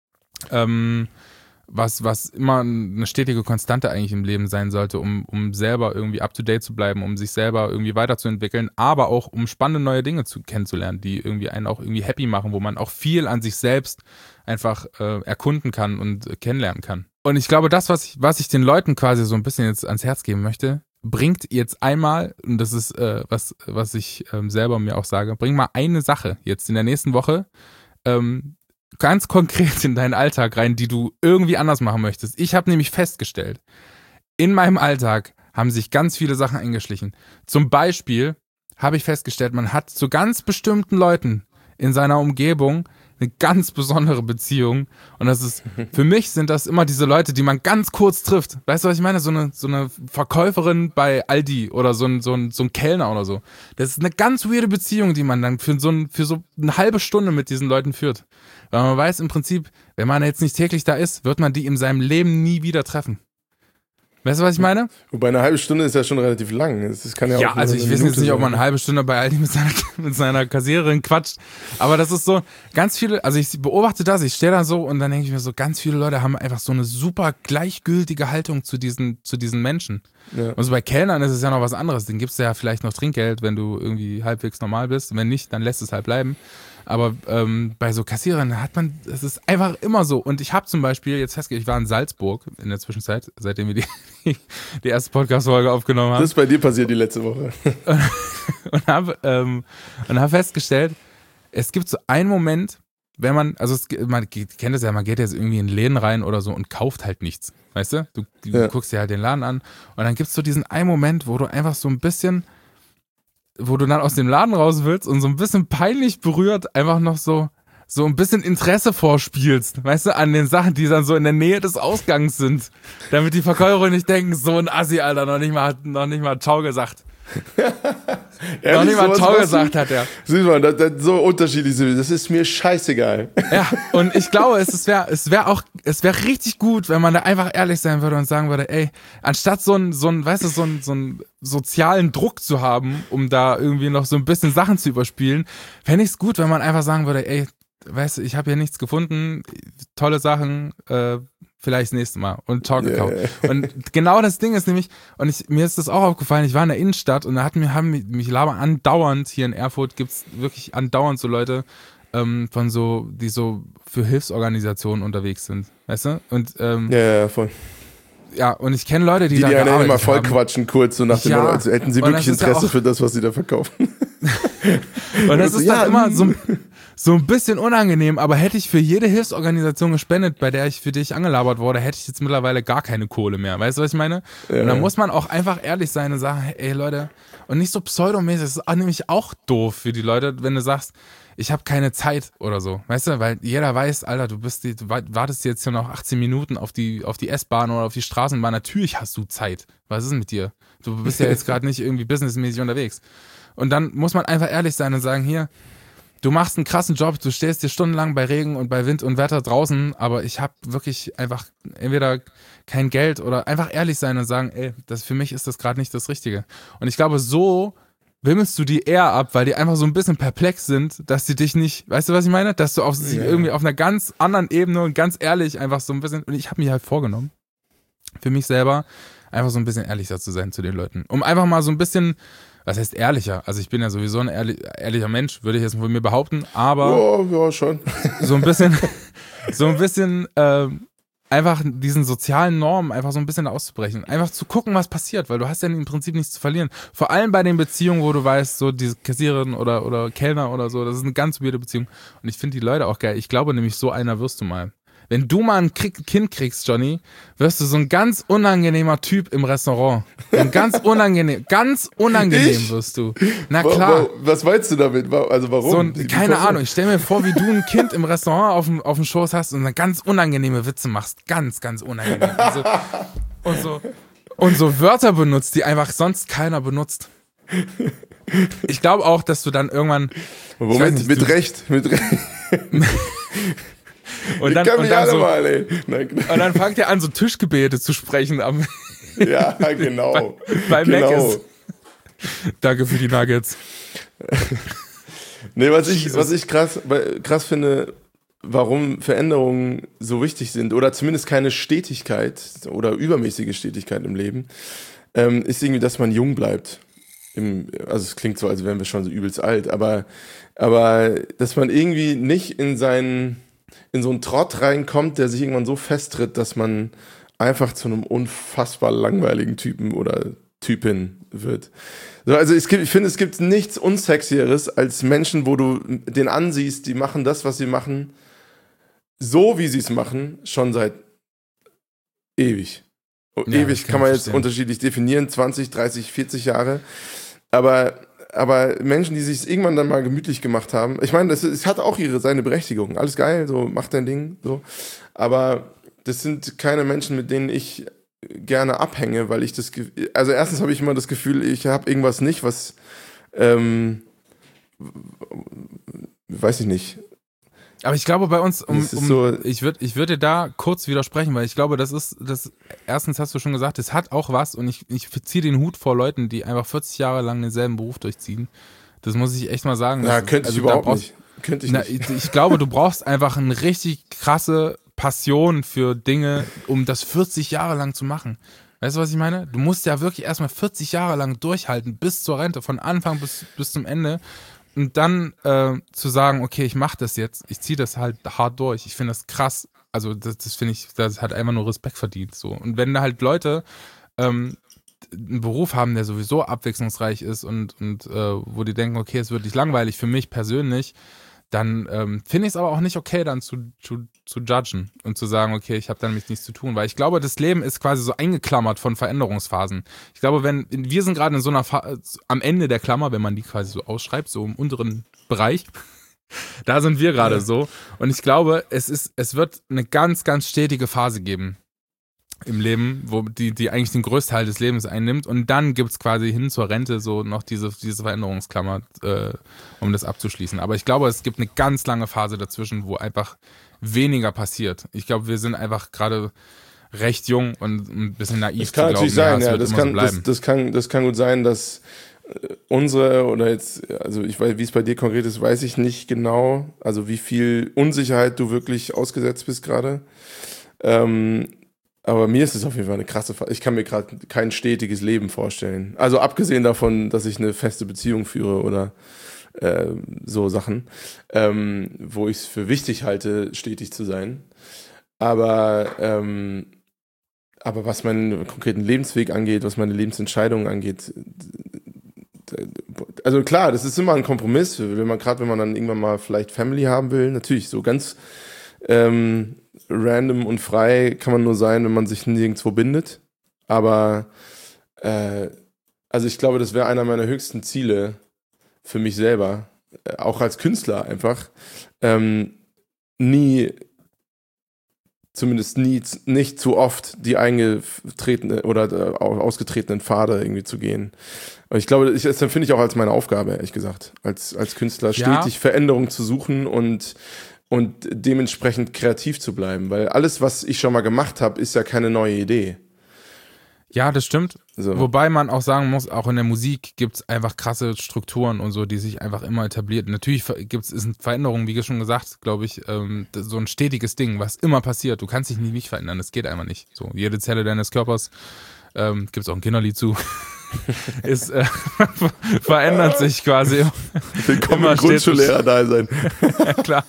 Ähm, was, was immer eine stetige Konstante eigentlich im Leben sein sollte, um, um selber irgendwie up-to-date zu bleiben, um sich selber irgendwie weiterzuentwickeln, aber auch um spannende neue Dinge zu, kennenzulernen, die irgendwie einen auch irgendwie happy machen, wo man auch viel an sich selbst einfach äh, erkunden kann und äh, kennenlernen kann. Und ich glaube, das, was ich, was ich den Leuten quasi so ein bisschen jetzt ans Herz geben möchte, bringt jetzt einmal, und das ist äh, was, was ich ähm, selber mir auch sage, bring mal eine Sache jetzt in der nächsten Woche ähm, ganz konkret in deinen Alltag rein, die du irgendwie anders machen möchtest. Ich habe nämlich festgestellt, in meinem Alltag haben sich ganz viele Sachen eingeschlichen. Zum Beispiel habe ich festgestellt, man hat zu ganz bestimmten Leuten in seiner Umgebung eine ganz besondere Beziehung. Und das ist, für mich sind das immer diese Leute, die man ganz kurz trifft. Weißt du, was ich meine? So eine, so eine Verkäuferin bei Aldi oder so ein, so ein, so ein Kellner oder so. Das ist eine ganz weirde Beziehung, die man dann für so, ein, für so eine halbe Stunde mit diesen Leuten führt. Weil man weiß im Prinzip, wenn man jetzt nicht täglich da ist, wird man die in seinem Leben nie wieder treffen. Weißt du, was ich meine? Wobei eine halbe Stunde ist ja schon relativ lang. Das kann ja, Ja, auch also nur ich eine weiß jetzt Minute nicht, ob man sein. eine halbe Stunde bei Aldi mit seiner, mit seiner Kassiererin quatscht. Aber das ist so, ganz viele, also ich beobachte das, ich stehe da so und dann denke ich mir so, ganz viele Leute haben einfach so eine super gleichgültige Haltung zu diesen, zu diesen Menschen. Ja. Und so bei Kellnern ist es ja noch was anderes. Den gibst du ja vielleicht noch Trinkgeld, wenn du irgendwie halbwegs normal bist. Wenn nicht, dann lässt es halt bleiben. Aber ähm, bei so Kassierern hat man, das ist einfach immer so. Und ich habe zum Beispiel jetzt festgestellt, ich war in Salzburg in der Zwischenzeit, seitdem wir die, die erste Podcast-Folge aufgenommen haben. Das ist bei dir passiert die letzte Woche. und habe ähm, und hab festgestellt, es gibt so einen Moment, wenn man, also es, man kennt es ja, man geht jetzt irgendwie in Läden rein oder so und kauft halt nichts, weißt du? Du, du Ja. guckst dir halt den Laden an und dann gibt es so diesen einen Moment, wo du einfach so ein bisschen, wo du dann aus dem Laden raus willst und so ein bisschen peinlich berührt einfach noch so so ein bisschen Interesse vorspielst, weißt du, an den Sachen, die dann so in der Nähe des Ausgangs sind, damit die Verkäufer nicht denken, so ein Assi, Alter, noch nicht mal, noch nicht mal Ciao gesagt. Noch nicht mal sowas Ciao machst du? gesagt hat er. Siehst du mal, das, das so unterschiedlich sind wir. Das ist mir scheißegal. Ja, und ich glaube, es wäre es wäre auch, es wäre richtig gut, wenn man da einfach ehrlich sein würde und sagen würde, ey, anstatt so ein, so ein, weißt du, so ein, so einen sozialen Druck zu haben, um da irgendwie noch so ein bisschen Sachen zu überspielen, fände ich es gut, wenn man einfach sagen würde, ey, weißt du, ich habe hier nichts gefunden, tolle Sachen, äh, vielleicht das nächste Mal und ciao gekauft. Yeah. Und genau das Ding ist nämlich, und ich, mir ist das auch aufgefallen, ich war in der Innenstadt und da hatten wir, haben mich labern andauernd, hier in Erfurt gibt's wirklich andauernd so Leute, ähm, von so, die so für Hilfsorganisationen unterwegs sind, weißt du? Und ähm, Ja, ja, voll. ja, und ich kenne Leute, die, Die, da die einen gearbeitet immer voll haben. quatschen kurz, so nach dem Ja, Motto, als hätten sie und wirklich das ist ja Interesse auch- für das, was sie da verkaufen. Und das ist Ja, dann immer so, so ein bisschen unangenehm, aber hätte ich für jede Hilfsorganisation gespendet, bei der ich für dich angelabert wurde, hätte ich jetzt mittlerweile gar keine Kohle mehr. Weißt du, was ich meine? Ja. Und dann muss man auch einfach ehrlich sein und sagen, hey, ey Leute, und nicht so pseudomäßig, das ist auch nämlich auch doof für die Leute, wenn du sagst, ich habe keine Zeit oder so, weißt du, weil jeder weiß, Alter, du bist die, du wartest jetzt hier noch achtzehn Minuten auf die auf die S-Bahn oder auf die Straßenbahn, natürlich hast du Zeit. Was ist denn mit dir? Du bist ja jetzt gerade nicht irgendwie businessmäßig unterwegs. Und dann muss man einfach ehrlich sein und sagen, hier, du machst einen krassen Job, du stehst dir stundenlang bei Regen und bei Wind und Wetter draußen, aber ich habe wirklich einfach entweder kein Geld oder einfach ehrlich sein und sagen, ey, das, für mich ist das gerade nicht das Richtige. Und ich glaube, so wimmelst du die eher ab, weil die einfach so ein bisschen perplex sind, dass sie dich nicht, weißt du, was ich meine? Dass du auf sie Ja. irgendwie auf einer ganz anderen Ebene und ganz ehrlich einfach so ein bisschen, und ich habe mich halt vorgenommen, für mich selber, einfach so ein bisschen ehrlicher zu sein zu den Leuten. Um einfach mal so ein bisschen, was heißt ehrlicher? Also ich bin ja sowieso ein ehrlich, ehrlicher Mensch, würde ich jetzt von mir behaupten, aber Oh, ja, schon. so ein bisschen, so ein bisschen, ähm, einfach diesen sozialen Normen einfach so ein bisschen auszubrechen. Einfach zu gucken, was passiert, weil du hast ja im Prinzip nichts zu verlieren. Vor allem bei den Beziehungen, wo du weißt, so diese Kassiererin oder, oder Kellner oder so, das ist eine ganz weirde Beziehung. Und ich finde die Leute auch geil. Ich glaube nämlich, so einer wirst du mal. Wenn du mal ein Krieg- Kind kriegst, Johnny, wirst du so ein ganz unangenehmer Typ im Restaurant. Ein ganz unangenehm, ganz unangenehm Ich? wirst du. Na Wa- klar. wa- Was meinst du damit? Wa- Also warum? So ein, Wie- wie keine kommst du- Ahnung, ich stell mir vor, wie du ein Kind im Restaurant auf dem, auf dem Schoß hast und dann ganz unangenehme Witze machst. Ganz, ganz unangenehm. Und so, und so, und so Wörter benutzt, die einfach sonst keiner benutzt. Ich glaube auch, dass du dann irgendwann. Moment, nicht, mit du- Recht, mit Recht. Und dann, ich kann und mich dann, alle so, mal, ey. Nein, und dann fangt er an, so Tischgebete zu sprechen am, ja, genau. bei genau. Mc's. Danke für die Nuggets. Nee, was ich, Jesus. was ich krass, krass finde, warum Veränderungen so wichtig sind oder zumindest keine Stetigkeit oder übermäßige Stetigkeit im Leben, ähm, ist irgendwie, dass man jung bleibt. Im, also es klingt so, als wären wir schon so übelst alt, aber, aber dass man irgendwie nicht in seinen, in so einen Trott reinkommt, der sich irgendwann so festtritt, dass man einfach zu einem unfassbar langweiligen Typen oder Typin wird. So, also es gibt, ich finde, es gibt nichts Unsexieres als Menschen, wo du den ansiehst, die machen das, was sie machen, so wie sie es machen, schon seit ewig. Ja, ewig das kann kann man ich jetzt verstehen. unterschiedlich definieren, zwanzig, dreißig, vierzig Jahre. Aber, aber Menschen, die sich irgendwann dann mal gemütlich gemacht haben, ich meine, das, es hat auch ihre, seine Berechtigung. Alles geil, so, mach dein Ding, so. Aber das sind keine Menschen, mit denen ich gerne abhänge, weil ich das, ge- also erstens habe ich immer das Gefühl, ich habe irgendwas nicht, was, ähm, weiß ich nicht. Aber ich glaube bei uns, um, Das ist um, so- ich würde ich würde dir da kurz widersprechen, weil ich glaube, das ist, das, erstens hast du schon gesagt, es hat auch was und ich, ich ziehe den Hut vor Leuten, die einfach vierzig Jahre lang denselben Beruf durchziehen. Das muss ich echt mal sagen. Na, Das- könnte ich also da überhaupt brauchst- nicht. Könnte ich Na, nicht. ich, ich glaube, du brauchst einfach eine richtig krasse Passion für Dinge, um das vierzig Jahre lang zu machen. Weißt du, was ich meine? Du musst ja wirklich erstmal vierzig Jahre lang durchhalten, bis zur Rente, von Anfang bis, bis zum Ende. Und dann äh, zu sagen, okay, ich mache das jetzt, ich ziehe das halt hart durch. Ich finde das krass. Also das, das finde ich, das hat einfach nur Respekt verdient. So. Und wenn da halt Leute ähm, einen Beruf haben, der sowieso abwechslungsreich ist und, und äh, wo die denken, okay, es wird nicht langweilig für mich persönlich, dann ähm, finde ich es aber auch nicht okay, dann zu, zu, zu judgen und zu sagen, okay, ich habe damit nichts zu tun. Weil ich glaube, das Leben ist quasi so eingeklammert von Veränderungsphasen. Ich glaube, wenn wir sind gerade in so einer Fa- am Ende der Klammer, wenn man die quasi so ausschreibt, so im unteren Bereich, da sind wir gerade Ja. so. Und ich glaube, es ist, es wird eine ganz, ganz stetige Phase geben im Leben, wo die, die eigentlich den größten Teil des Lebens einnimmt. Und dann gibt's quasi hin zur Rente so noch diese, diese Veränderungsklammer, äh, um das abzuschließen. Aber ich glaube, es gibt eine ganz lange Phase dazwischen, wo einfach weniger passiert. Ich glaube, wir sind einfach gerade recht jung und ein bisschen naiv Das kann zu glauben, natürlich sein, ja, es ja. wird Das immer so kann, das, bleiben. das, kann, das kann gut sein, dass äh, unsere oder jetzt, also ich weiß, wie es bei dir konkret ist, weiß ich nicht genau, also wie viel Unsicherheit du wirklich ausgesetzt bist gerade. Ähm, aber mir ist es auf jeden Fall eine krasse Phase. Ich kann mir gerade kein stetiges Leben vorstellen. Also abgesehen davon, dass ich eine feste Beziehung führe oder äh, so Sachen, ähm, wo ich es für wichtig halte, stetig zu sein. Aber ähm, aber was meinen konkreten Lebensweg angeht, was meine Lebensentscheidungen angeht, Also klar, das ist immer ein Kompromiss, wenn man gerade, wenn man dann irgendwann mal vielleicht Family haben will, natürlich so ganz ähm, random und frei kann man nur sein, wenn man sich nirgendwo bindet. Aber äh, also ich glaube, das wäre einer meiner höchsten Ziele für mich selber, äh, auch als Künstler einfach, ähm, nie, zumindest nie, nicht zu oft die eingetretene oder äh, ausgetretenen Pfade irgendwie zu gehen. Und ich glaube, ich, das empfinde ich auch als meine Aufgabe, ehrlich gesagt, als, als Künstler Ja. stetig Veränderung zu suchen und, und dementsprechend kreativ zu bleiben, weil alles, was ich schon mal gemacht habe, ist ja keine neue Idee. Ja, das stimmt. So. Wobei man auch sagen muss, auch in der Musik gibt es einfach krasse Strukturen und so, die sich einfach immer etabliert. Natürlich gibt es Veränderungen, wie schon gesagt, glaube ich, ähm, so ein stetiges Ding, was immer passiert. Du kannst dich nie nicht verändern, das geht einfach nicht. So, jede Zelle deines Körpers, ähm, gibt es auch ein Kinderlied zu, ist, äh, verändert sich quasi. Willkommen immer im Grundschullehrer da sein. Ja, klar.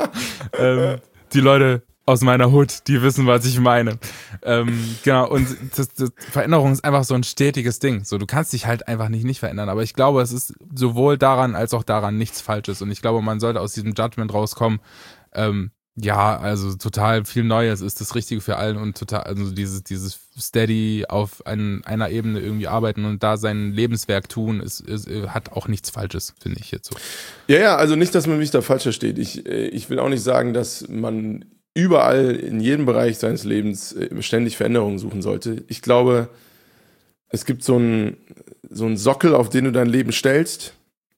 ähm, die Leute aus meiner Hut, die wissen, was ich meine. Ähm, genau, und das, das Veränderung ist einfach so ein stetiges Ding. So, du kannst dich halt einfach nicht nicht verändern. Aber ich glaube, es ist sowohl daran als auch daran nichts Falsches. Und ich glaube, man sollte aus diesem Judgment rauskommen. Ähm, ja, also total viel Neues ist das Richtige für allen und total, also dieses, dieses steady auf ein, einer Ebene irgendwie arbeiten und da sein Lebenswerk tun, ist, ist, hat auch nichts Falsches, finde ich jetzt so. Ja, ja, also nicht, dass man mich da falsch versteht. Ich, ich will auch nicht sagen, dass man überall in jedem Bereich seines Lebens ständig Veränderungen suchen sollte. Ich glaube, es gibt so einen, so einen Sockel, auf den du dein Leben stellst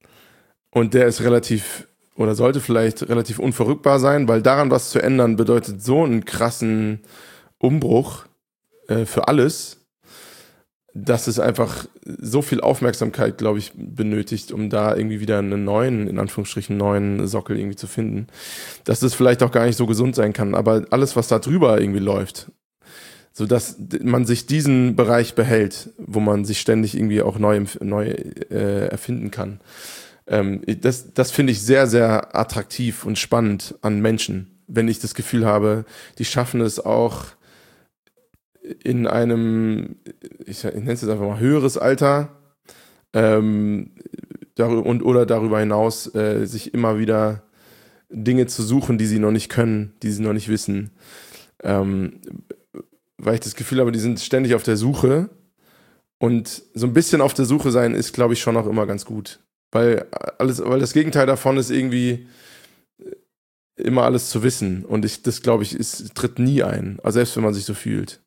und der ist relativ oder sollte vielleicht relativ unverrückbar sein, weil daran was zu ändern bedeutet so einen krassen Umbruch äh, für alles, dass es einfach so viel Aufmerksamkeit, glaube ich, benötigt, um da irgendwie wieder einen neuen, in Anführungsstrichen neuen Sockel irgendwie zu finden, dass das vielleicht auch gar nicht so gesund sein kann, aber alles, was da drüber irgendwie läuft, so dass man sich diesen Bereich behält, wo man sich ständig irgendwie auch neu, neu äh, erfinden kann. Ähm, das das finde ich sehr, sehr attraktiv und spannend an Menschen, wenn ich das Gefühl habe, die schaffen es auch in einem, ich nenne es jetzt einfach mal höheres Alter, ähm, darüber, und oder darüber hinaus äh, sich immer wieder Dinge zu suchen, die sie noch nicht können, die sie noch nicht wissen. Ähm, weil ich das Gefühl habe, die sind ständig auf der Suche und so ein bisschen auf der Suche sein ist, glaube ich, schon auch immer ganz gut. Weil alles, weil das Gegenteil davon ist irgendwie immer alles zu wissen und ich, das glaube ich, ist, tritt nie ein, also selbst wenn man sich so fühlt.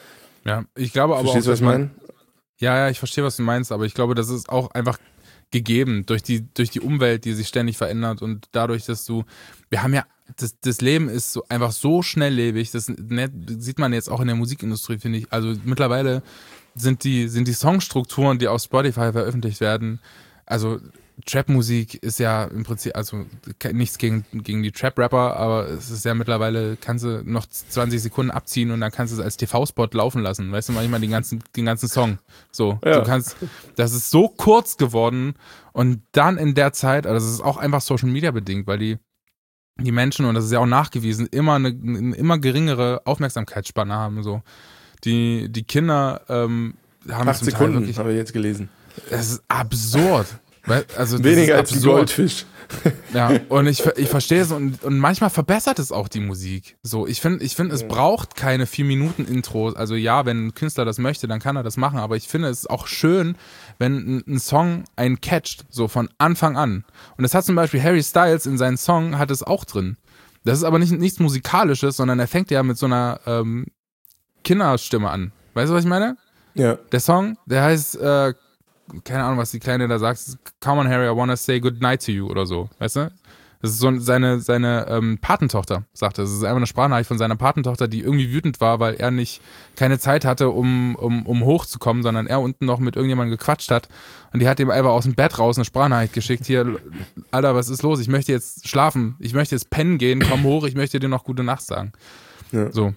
Ja, ich glaube aber Verstehst auch, du, was ich meine? Ja, ja, ich verstehe, was du meinst, aber ich glaube, das ist auch einfach gegeben durch die, durch die Umwelt, die sich ständig verändert und dadurch, dass du, wir haben ja, das, das Leben ist so einfach so schnelllebig, das ne, sieht man jetzt auch in der Musikindustrie, finde ich. Also mittlerweile sind die, sind die Songstrukturen, die auf Spotify veröffentlicht werden, also Trap-Musik ist ja im Prinzip, also nichts gegen, gegen die Trap-Rapper, aber es ist ja mittlerweile, kannst du noch zwanzig Sekunden abziehen und dann kannst du es als T V-Spot laufen lassen, weißt du, manchmal den ganzen, den ganzen Song. So, ja. Du kannst, das ist so kurz geworden und dann in der Zeit, also das ist auch einfach Social Media bedingt, weil die, die Menschen, und das ist ja auch nachgewiesen, immer eine, eine immer geringere Aufmerksamkeitsspanne haben, so. Die, die Kinder, ähm, haben Acht zum Teil Sekunden, wirklich, habe ich jetzt gelesen. das ist absurd. Also weniger als ein Goldfisch. Ja, und ich, ich verstehe es und, und manchmal verbessert es auch die Musik. So, ich finde, ich finde, es braucht keine vier Minuten Intros. Also ja, wenn ein Künstler das möchte, dann kann er das machen. Aber ich finde es auch schön, wenn ein, ein Song einen catcht, so von Anfang an. Und das hat zum Beispiel Harry Styles in seinen Song, hat es auch drin. Das ist aber nicht nichts Musikalisches, sondern er fängt ja mit so einer ähm, Kinderstimme an. Weißt du, was ich meine? Ja. Der Song, der heißt äh, keine Ahnung, was die Kleine da sagt, come on Harry, I wanna say good night to you oder so, weißt du? Das ist so seine, seine ähm, Patentochter, sagt er. Das ist einfach eine Sprachnachricht von seiner Patentochter, die irgendwie wütend war, weil er nicht keine Zeit hatte, um, um, um hochzukommen, sondern er unten noch mit irgendjemandem gequatscht hat und die hat ihm einfach aus dem Bett raus eine Sprachnachricht geschickt, hier, Alter, was ist los? Ich möchte jetzt schlafen, ich möchte jetzt pennen gehen, komm hoch, ich möchte dir noch gute Nacht sagen. Ja. So.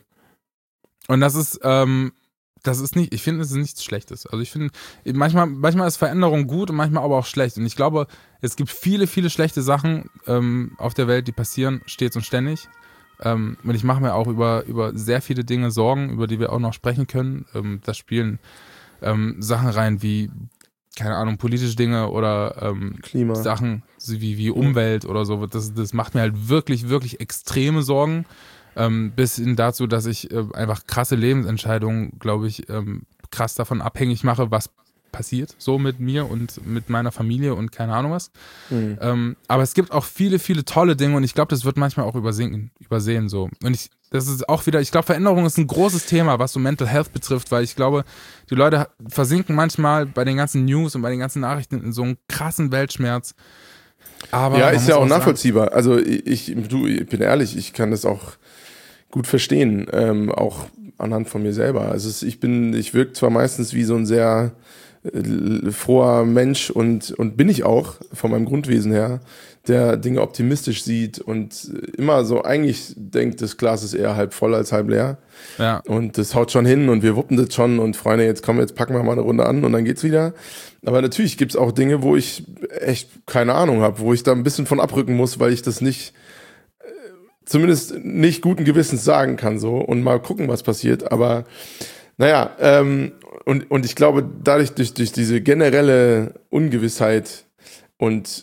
Und das ist, ähm, Das ist nicht, ich finde, es ist nichts Schlechtes. Also ich finde, manchmal, manchmal ist Veränderung gut und manchmal aber auch schlecht. Und ich glaube, es gibt viele, viele schlechte Sachen ähm, auf der Welt, die passieren stets und ständig. Ähm, und ich mache mir auch über, über sehr viele Dinge Sorgen, über die wir auch noch sprechen können. Ähm, da spielen ähm, Sachen rein wie keine Ahnung, politische Dinge oder ähm, Klima. Sachen wie, wie Umwelt oder so, das, das macht mir halt wirklich, wirklich extreme Sorgen. Ähm, bis hin dazu, dass ich äh, einfach krasse Lebensentscheidungen, glaube ich, ähm, krass davon abhängig mache, was passiert so mit mir und mit meiner Familie und keine Ahnung was. Mhm. Ähm, aber es gibt auch viele, viele tolle Dinge und ich glaube, das wird manchmal auch übersehen, übersehen so. Und ich, das ist auch wieder, ich glaube, Veränderung ist ein großes Thema, was so Mental Health betrifft, weil ich glaube, die Leute versinken manchmal bei den ganzen News und bei den ganzen Nachrichten in so einem krassen Weltschmerz. Aber ja, ist ja auch, auch nachvollziehbar. Sagen, also ich, du, ich bin ehrlich, ich kann das auch gut verstehen, ähm, auch anhand von mir selber. Also es, ich bin, ich wirke zwar meistens wie so ein sehr äh, froher Mensch und, und bin ich auch von meinem Grundwesen her, der Dinge optimistisch sieht und immer so eigentlich denkt, das Glas ist eher halb voll als halb leer. Ja. Und das haut schon hin und wir wuppen das schon und Freunde, jetzt kommen, jetzt packen wir mal eine Runde an und dann geht's wieder. Aber natürlich gibt's auch Dinge, wo ich echt keine Ahnung habe, wo ich da ein bisschen von abrücken muss, weil ich das nicht zumindest nicht guten Gewissens sagen kann so und mal gucken, was passiert. Aber naja, ähm, und, und ich glaube, dadurch durch, durch diese generelle Ungewissheit und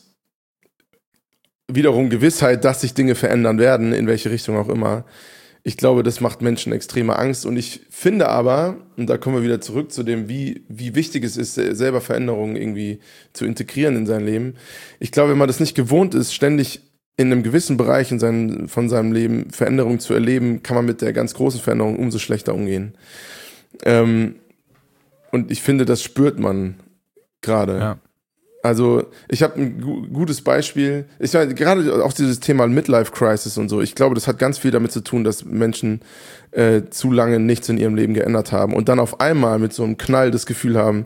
wiederum Gewissheit, dass sich Dinge verändern werden, in welche Richtung auch immer, ich glaube, das macht Menschen extreme Angst. Und ich finde aber, und da kommen wir wieder zurück zu dem, wie, wie wichtig es ist, selber Veränderungen irgendwie zu integrieren in sein Leben. Ich glaube, wenn man das nicht gewohnt ist, ständig in einem gewissen Bereich in seinem, von seinem Leben Veränderungen zu erleben, kann man mit der ganz großen Veränderung umso schlechter umgehen. Ähm, und ich finde, das spürt man gerade. Ja. Also ich habe ein gu- gutes Beispiel. Ich meine, gerade auch dieses Thema Midlife-Crisis und so, ich glaube, das hat ganz viel damit zu tun, dass Menschen äh, zu lange nichts in ihrem Leben geändert haben und dann auf einmal mit so einem Knall das Gefühl haben,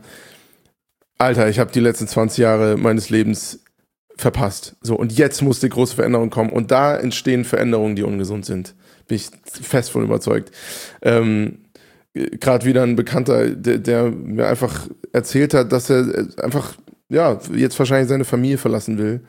Alter, ich habe die letzten zwanzig Jahre meines Lebens verpasst. So, und jetzt muss die große Veränderung kommen. Und da entstehen Veränderungen, die ungesund sind. Bin ich fest von überzeugt. Ähm, Gerade wieder ein Bekannter, der, der mir einfach erzählt hat, dass er einfach, ja, jetzt wahrscheinlich seine Familie verlassen will.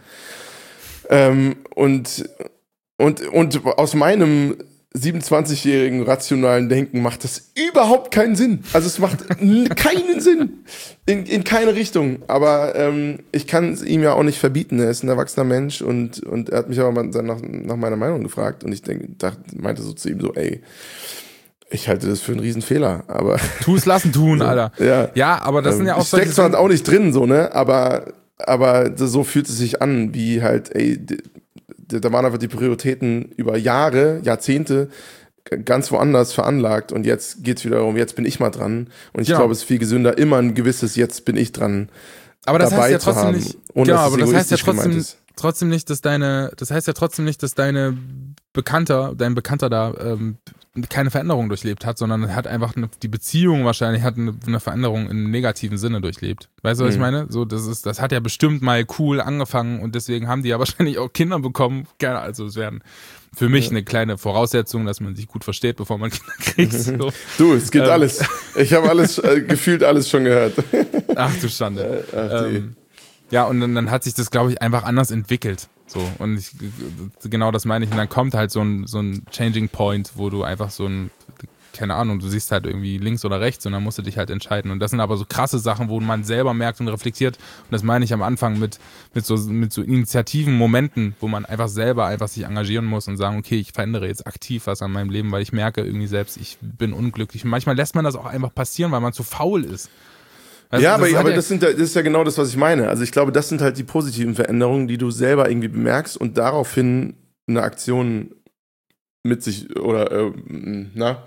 Ähm, und, und, und aus meinem siebenundzwanzigjährigen rationalen Denken macht das überhaupt keinen Sinn. Also es macht keinen Sinn. In, in keine Richtung. Aber ähm, ich kann es ihm ja auch nicht verbieten. Er ist ein erwachsener Mensch und, und er hat mich aber mal nach, nach meiner Meinung gefragt. Und ich denke, dachte, meinte so zu ihm so, ey, ich halte das für einen Riesen-Fehler, aber... Tu es lassen tun, so, Alter. Ja. ja, aber das ähm, sind ja auch solche... Ich steck zwar auch nicht drin, so, ne, aber, aber so fühlt es sich an, wie halt, ey, da waren einfach die Prioritäten über Jahre, Jahrzehnte ganz woanders veranlagt und jetzt geht's wieder um, jetzt bin ich mal dran. Und ich genau. glaube, es ist viel gesünder, immer ein gewisses Jetzt bin ich dran aber das dabei heißt ja zu haben, nicht, ohne genau, dass aber es das heißt ja trotzdem, ist. trotzdem nicht, dass deine, das heißt ja trotzdem nicht, dass deine Bekannter, dein Bekannter da ähm, keine Veränderung durchlebt hat, sondern er hat einfach eine, die Beziehung wahrscheinlich hat eine, eine Veränderung im negativen Sinne durchlebt. Weißt du, was mhm. ich meine? So, das ist, das hat ja bestimmt mal cool angefangen und deswegen haben die ja wahrscheinlich auch Kinder bekommen. Also es wären für mich ja. eine kleine Voraussetzung, dass man sich gut versteht, bevor man Kinder kriegt. So. Du, es gibt ähm. alles. Ich habe alles, äh, gefühlt alles schon gehört. Ach du Schande. Ach, ähm, ja, und dann, dann hat sich das, glaube ich, einfach anders entwickelt. So, und ich, genau das meine ich. Und dann kommt halt so ein, so ein Changing Point, wo du einfach so ein, keine Ahnung, du siehst halt irgendwie links oder rechts und dann musst du dich halt entscheiden. Und das sind aber so krasse Sachen, wo man selber merkt und reflektiert. Und das meine ich am Anfang mit, mit so, mit so Initiativen, Momenten, wo man einfach selber einfach sich engagieren muss und sagen, okay, ich verändere jetzt aktiv was an meinem Leben, weil ich merke irgendwie selbst, ich bin unglücklich. Und manchmal lässt man das auch einfach passieren, weil man zu faul ist. Also ja, das aber, aber das, sind, das ist ja genau das, was ich meine. Also ich glaube, das sind halt die positiven Veränderungen, die du selber irgendwie bemerkst und daraufhin eine Aktion mit sich oder äh, na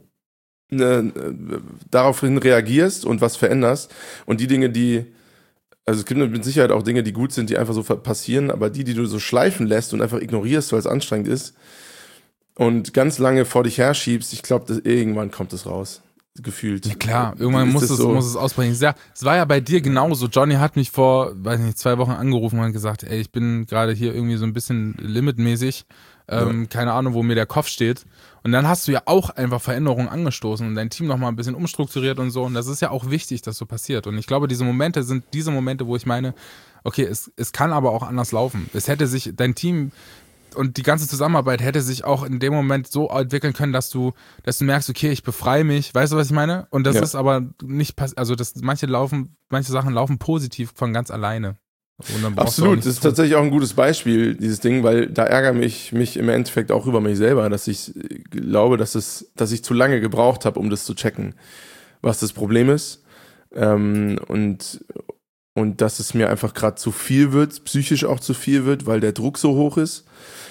ne, daraufhin reagierst und was veränderst. Und die Dinge, die, also es gibt mit Sicherheit auch Dinge, die gut sind, die einfach so passieren, aber die, die du so schleifen lässt und einfach ignorierst, weil es anstrengend ist und ganz lange vor dich herschiebst, ich glaube, irgendwann kommt es raus. Gefühlt. Ja, klar, irgendwann muss es, so? muss es ausbrechen. Ja, es war ja bei dir genauso. Johnny hat mich vor, weiß nicht, zwei Wochen angerufen und hat gesagt, ey, ich bin gerade hier irgendwie so ein bisschen limitmäßig, ähm, ja. keine Ahnung, wo mir der Kopf steht. Und dann hast du ja auch einfach Veränderungen angestoßen und dein Team nochmal ein bisschen umstrukturiert und so. Und das ist ja auch wichtig, dass so passiert. Und ich glaube, diese Momente sind diese Momente, wo ich meine, okay, es, es kann aber auch anders laufen. Es hätte sich, dein Team und die ganze Zusammenarbeit hätte sich auch in dem Moment so entwickeln können, dass du, dass du merkst, okay, ich befreie mich, weißt du, was ich meine? Und das Ja. ist aber nicht passiert, also das, manche laufen, manche Sachen laufen positiv von ganz alleine. Und dann brauchst du auch Absolut, nicht das ist so- tatsächlich auch ein gutes Beispiel, dieses Ding, weil da ärgere mich mich im Endeffekt auch über mich selber, dass ich äh, glaube, dass es, dass ich zu lange gebraucht habe, um das zu checken, was das Problem ist. Ähm, und, und dass es mir einfach gerade zu viel wird, psychisch auch zu viel wird, weil der Druck so hoch ist.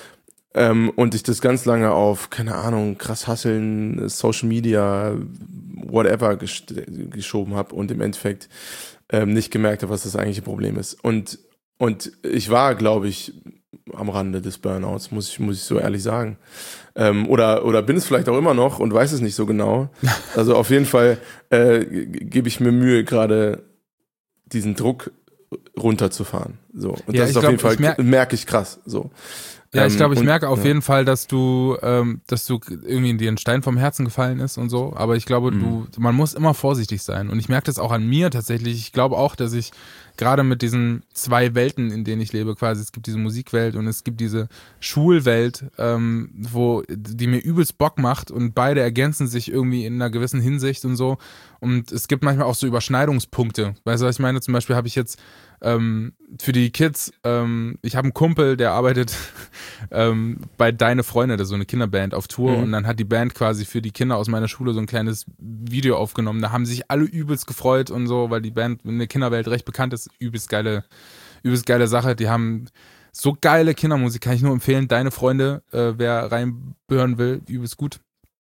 Ähm, und ich das ganz lange auf, keine Ahnung, krass hasseln, Social Media, whatever gest- geschoben habe und im Endeffekt ähm, nicht gemerkt habe, was das eigentliche Problem ist. Und, und ich war, glaube ich, am Rande des Burnouts, muss ich, muss ich so ehrlich sagen. Ähm, oder, oder bin es vielleicht auch immer noch und weiß es nicht so genau. Also auf jeden Fall äh, g- gebe ich mir Mühe, gerade diesen Druck runterzufahren. So. Und Ja, das ich ist auf glaub, jeden Fall, ich merk- merke ich krass. So. Ja, ich Ähm, glaube, ich und- merke auf ja. jeden Fall, dass du, ähm, dass du irgendwie dir ein Stein vom Herzen gefallen ist und so. Aber ich glaube, Mhm. du, man muss immer vorsichtig sein. Und ich merke das auch an mir tatsächlich. Ich glaube auch, dass ich gerade mit diesen zwei Welten, in denen ich lebe, quasi, es gibt diese Musikwelt und es gibt diese Schulwelt, ähm, wo die mir übelst Bock macht und beide ergänzen sich irgendwie in einer gewissen Hinsicht und so. Und es gibt manchmal auch so Überschneidungspunkte. Weißt du, was ich meine? Zum Beispiel habe ich jetzt ähm, für die Kids, ähm, ich habe einen Kumpel, der arbeitet ähm, bei Deine Freunde, das ist so eine Kinderband auf Tour Mhm. und dann hat die Band quasi für die Kinder aus meiner Schule so ein kleines Video aufgenommen. Da haben sich alle übelst gefreut und so, weil die Band in der Kinderwelt recht bekannt ist. Übelst geile, übelst geile Sache. Die haben so geile Kindermusik, kann ich nur empfehlen. Deine Freunde, äh, wer reinhören will, übelst gut.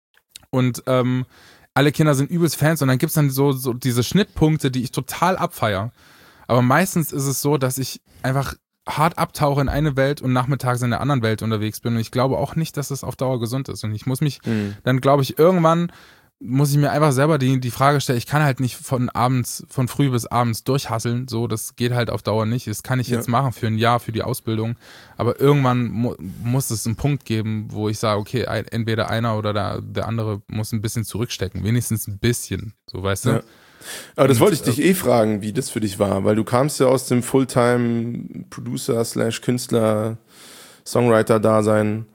Und ähm, alle Kinder sind übelst Fans und dann gibt's dann so, so diese Schnittpunkte, die ich total abfeier. Aber meistens ist es so, dass ich einfach hart abtauche in eine Welt und nachmittags in der anderen Welt unterwegs bin. Und ich glaube auch nicht, dass es auf Dauer gesund ist. Und ich muss mich, Mhm. dann glaube ich, irgendwann muss ich mir einfach selber die, die Frage stellen, ich kann halt nicht von abends, von früh bis abends durchhasseln. So, das geht halt auf Dauer nicht. Das kann ich Ja. jetzt machen für ein Jahr, für die Ausbildung. Aber irgendwann mu muss es einen Punkt geben, wo ich sage, okay, ein, entweder einer oder der, der andere muss ein bisschen zurückstecken. Wenigstens ein bisschen. So, weißt du? Ja. Aber das Und, wollte ich dich eh fragen, wie das für dich war, weil du kamst ja aus dem Fulltime-Producer slash Künstler, Songwriter-Dasein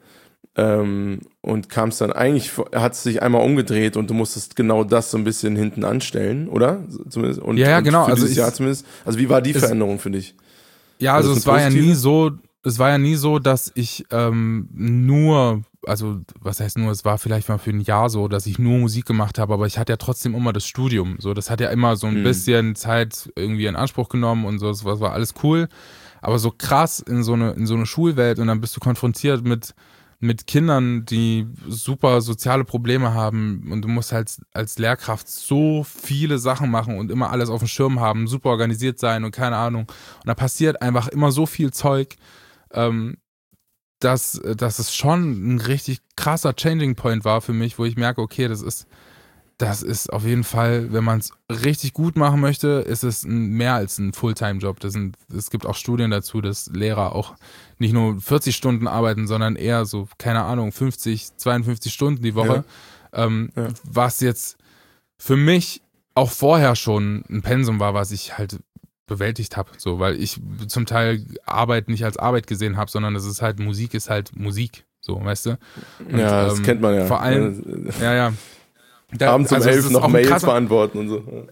ähm, und kamst dann eigentlich, hat es sich einmal umgedreht und du musstest genau das so ein bisschen hinten anstellen, oder? Zumindest, und, Ja, ja, und genau, Für also dieses ich- Jahr zumindest. Also wie war die es- Veränderung für dich? Ja, War also das es eine war ja positive? nie so, es war ja nie so, dass ich ähm, nur, also was heißt nur, es war vielleicht mal für ein Jahr so, dass ich nur Musik gemacht habe, aber ich hatte ja trotzdem immer das Studium. So, das hat ja immer so ein Mhm. bisschen Zeit irgendwie in Anspruch genommen und so, das war, war alles cool. Aber so krass in so eine, in so eine Schulwelt und dann bist du konfrontiert mit mit Kindern, die super soziale Probleme haben und du musst halt als Lehrkraft so viele Sachen machen und immer alles auf dem Schirm haben, super organisiert sein und keine Ahnung. Und da passiert einfach immer so viel Zeug, ähm, dass, dass es schon ein richtig krasser Changing Point war für mich, wo ich merke, okay, das ist, das ist auf jeden Fall, wenn man es richtig gut machen möchte, ist es ein, mehr als ein Fulltime-Job. Das sind, es gibt auch Studien dazu, dass Lehrer auch nicht nur vierzig Stunden arbeiten, sondern eher so, keine Ahnung, fünfzig, zweiundfünfzig Stunden die Woche. Ähm, Ja. Was jetzt für mich auch vorher schon ein Pensum war, was ich halt bewältigt habe, so, weil ich zum Teil Arbeit nicht als Arbeit gesehen habe, sondern es ist halt, Musik ist halt Musik, so, weißt du? Und, Ja, das ähm, kennt man ja. Vor allem, ja, ja. Da, Abends um also es elf ist noch auch ein Mails krasser- beantworten und so.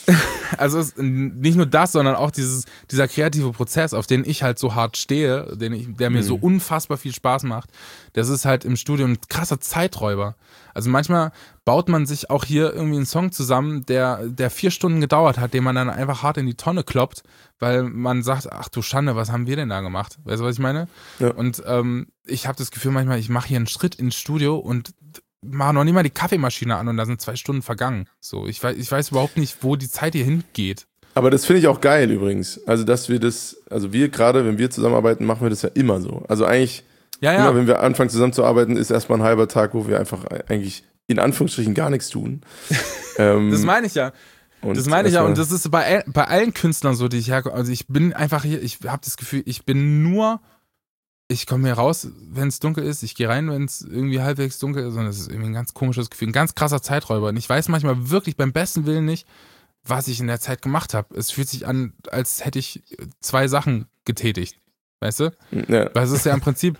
Also es ist nicht nur das, sondern auch dieses, dieser kreative Prozess, auf den ich halt so hart stehe, den ich, der mir Mhm. so unfassbar viel Spaß macht, das ist halt im Studium ein krasser Zeiträuber. Also manchmal baut man sich auch hier irgendwie einen Song zusammen, der, der vier Stunden gedauert hat, den man dann einfach hart in die Tonne kloppt, weil man sagt, ach du Schande, was haben wir denn da gemacht? Weißt du, was ich meine? Ja. Und ähm, ich habe das Gefühl manchmal, ich mache hier einen Schritt ins Studio und mache noch nicht mal die Kaffeemaschine an und da sind zwei Stunden vergangen. So, ich weiß, ich weiß überhaupt nicht, wo die Zeit hier hingeht. Aber das finde ich auch geil übrigens. Also, dass wir das, also wir gerade, wenn wir zusammenarbeiten, machen wir das ja immer so. Also eigentlich, Ja, immer ja. wenn wir anfangen zusammenzuarbeiten, ist erstmal ein halber Tag, wo wir einfach eigentlich in Anführungsstrichen gar nichts tun. ähm, Das meine ich ja. und Das meine ich ja. erstmal- Und das ist bei, all- bei allen Künstlern so, die ich herkomme. Also ich bin einfach hier, ich habe das Gefühl, ich bin nur, ich komme hier raus, wenn es dunkel ist, ich gehe rein, wenn es irgendwie halbwegs dunkel ist. Und das ist irgendwie ein ganz komisches Gefühl, ein ganz krasser Zeiträuber. Und ich weiß manchmal wirklich beim besten Willen nicht, was ich in der Zeit gemacht habe. Es fühlt sich an, als hätte ich zwei Sachen getätigt. Weißt du? ja. Weil es ist ja im Prinzip,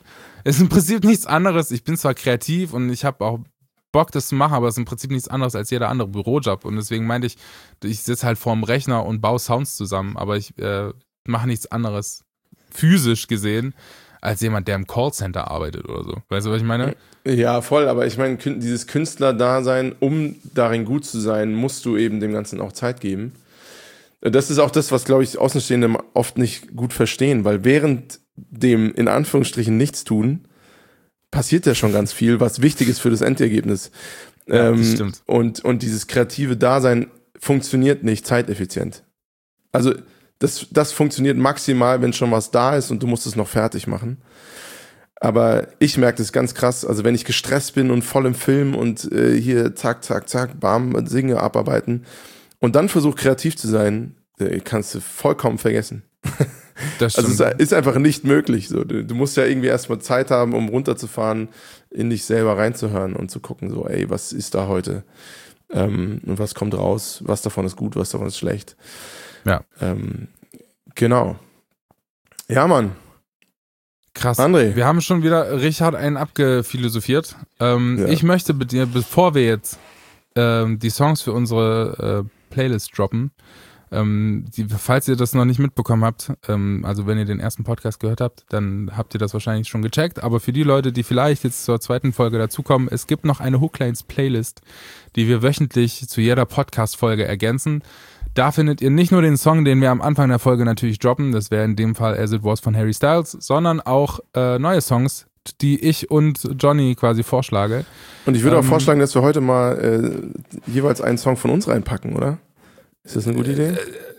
Es ist im Prinzip nichts anderes. Ich bin zwar kreativ und ich habe auch Bock, das zu machen, aber es ist im Prinzip nichts anderes als jeder andere Bürojob. Und deswegen meinte ich, ich sitze halt vorm Rechner und baue Sounds zusammen, aber ich äh, mache nichts anderes, physisch gesehen, als jemand, der im Callcenter arbeitet oder so. Weißt du, was ich meine? Ja, voll, aber ich meine, dieses Künstler-Dasein, um darin gut zu sein, musst du eben dem Ganzen auch Zeit geben. Das ist auch das, was, glaube ich, Außenstehende oft nicht gut verstehen, weil während dem, in Anführungsstrichen, Nichtstun, passiert ja schon ganz viel, was wichtig ist für das Endergebnis. Ja, ähm, das stimmt. Und, und dieses kreative Dasein funktioniert nicht zeiteffizient. Also das, das funktioniert maximal, wenn schon was da ist und du musst es noch fertig machen. Aber ich merke das ganz krass, also wenn ich gestresst bin und voll im Film und äh, hier zack, zack, zack, bam, singe, abarbeiten und dann versuche kreativ zu sein, äh, kannst du vollkommen vergessen. Das Also stimmt. es ist einfach nicht möglich. So. Du, du musst ja irgendwie erstmal Zeit haben, um runterzufahren, in dich selber reinzuhören und zu gucken, so, ey, was ist da heute? Ähm, und was kommt raus? Was davon ist gut, was davon ist schlecht? Ja. Ähm, genau. Ja, Mann. Krass. André. Wir haben schon wieder Richard einen abgephilosophiert. Ähm, Ja. Ich möchte mit dir, bevor wir jetzt ähm, die Songs für unsere äh, Playlist droppen, ähm, die, falls ihr das noch nicht mitbekommen habt, ähm, also wenn ihr den ersten Podcast gehört habt, dann habt ihr das wahrscheinlich schon gecheckt, aber für die Leute, die vielleicht jetzt zur zweiten Folge dazukommen, es gibt noch eine Hooklines Playlist, die wir wöchentlich zu jeder Podcast-Folge ergänzen. Da findet ihr nicht nur den Song, den wir am Anfang der Folge natürlich droppen, das wäre in dem Fall As It Was von Harry Styles, sondern auch äh, neue Songs, die ich und Johnny quasi vorschlage. Und ich würde Ähm, auch vorschlagen, dass wir heute mal äh, jeweils einen Song von uns reinpacken, oder? Ist das eine gute Idee?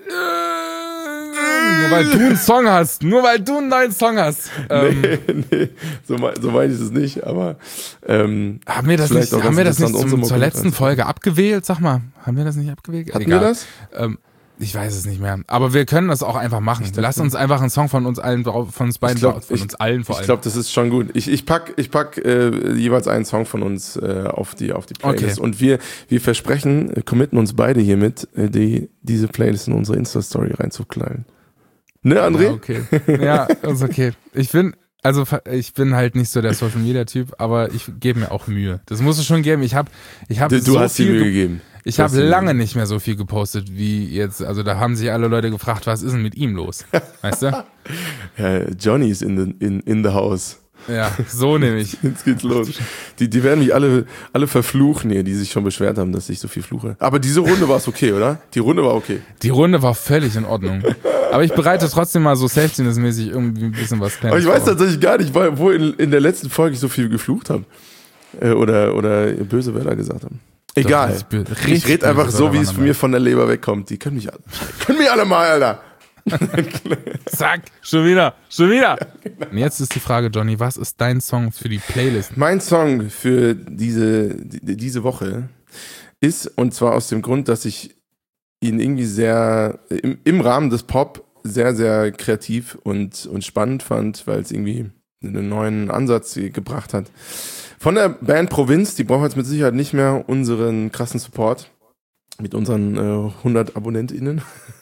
Nur weil du einen Song hast, nur weil du einen neuen Song hast. Ähm, nee, nee, so, mein, so meine ich es nicht, aber ähm, haben wir das vielleicht nicht, auch haben ganz wir das nicht interessant, zum, unsere zur Mucke letzten reinzupacken. Folge abgewählt? Sag mal, haben wir das nicht abgewählt? Hatten Egal. wir das? Ähm, ich weiß es nicht mehr. Aber wir können das auch einfach machen. dachte- Lass uns einfach einen Song von uns allen drauf, von uns beiden, Ich glaub, von ich- uns allen vor Ich allem. glaube, das ist schon gut. Ich, ich pack, ich pack äh, jeweils einen Song von uns äh, auf die auf die Playlist. Okay. Und wir wir versprechen, äh, committen uns beide hiermit, äh, die diese Playlist in unsere Insta-Story reinzuknallen. Ne, André? Ja, okay. Ja, ist okay. Ich bin, also ich bin halt nicht so der Social Media Typ, aber ich gebe mir auch Mühe. Das muss es schon geben. Ich habe, ich habe Du, du so hast viel die Mühe ge- gegeben. Ich Du hast habe die Mühe lange gegeben. nicht mehr so viel gepostet wie jetzt. Also da haben sich alle Leute gefragt, was ist denn mit ihm los? Weißt du? Ja, Johnny ist in the, in, in the house. Ja, so nämlich. Jetzt geht's los. Die, die werden mich alle, alle verfluchen hier, die sich schon beschwert haben, dass ich so viel fluche. Aber diese Runde war es okay, oder? Die Runde war okay. Die Runde war völlig in Ordnung. Aber ich bereite trotzdem mal so Safety-mäßig irgendwie ein bisschen was Aber ich Kleines weiß vor. tatsächlich gar nicht, weil- wo in, in der letzten Folge ich so viel geflucht habe. Äh, oder, oder böse Wörter gesagt haben. Egal. richtig bö- Ich richtig rede einfach böse so, Wörter wie es waren von mir von der Leber wegkommt. Die können mich, alle- können mich alle mal, Alter. Zack, schon wieder, schon wieder. Und jetzt ist die Frage, Johnny, was ist dein Song für die Playlist? Mein Song für diese, die, diese Woche ist, und zwar aus dem Grund, dass ich ihn irgendwie sehr, im, im Rahmen des Pop sehr, sehr kreativ und, und spannend fand, weil es irgendwie einen neuen Ansatz gebracht hat. Von der Band Provinz, die brauchen jetzt mit Sicherheit nicht mehr unseren krassen Support mit unseren äh, hundert AbonnentInnen.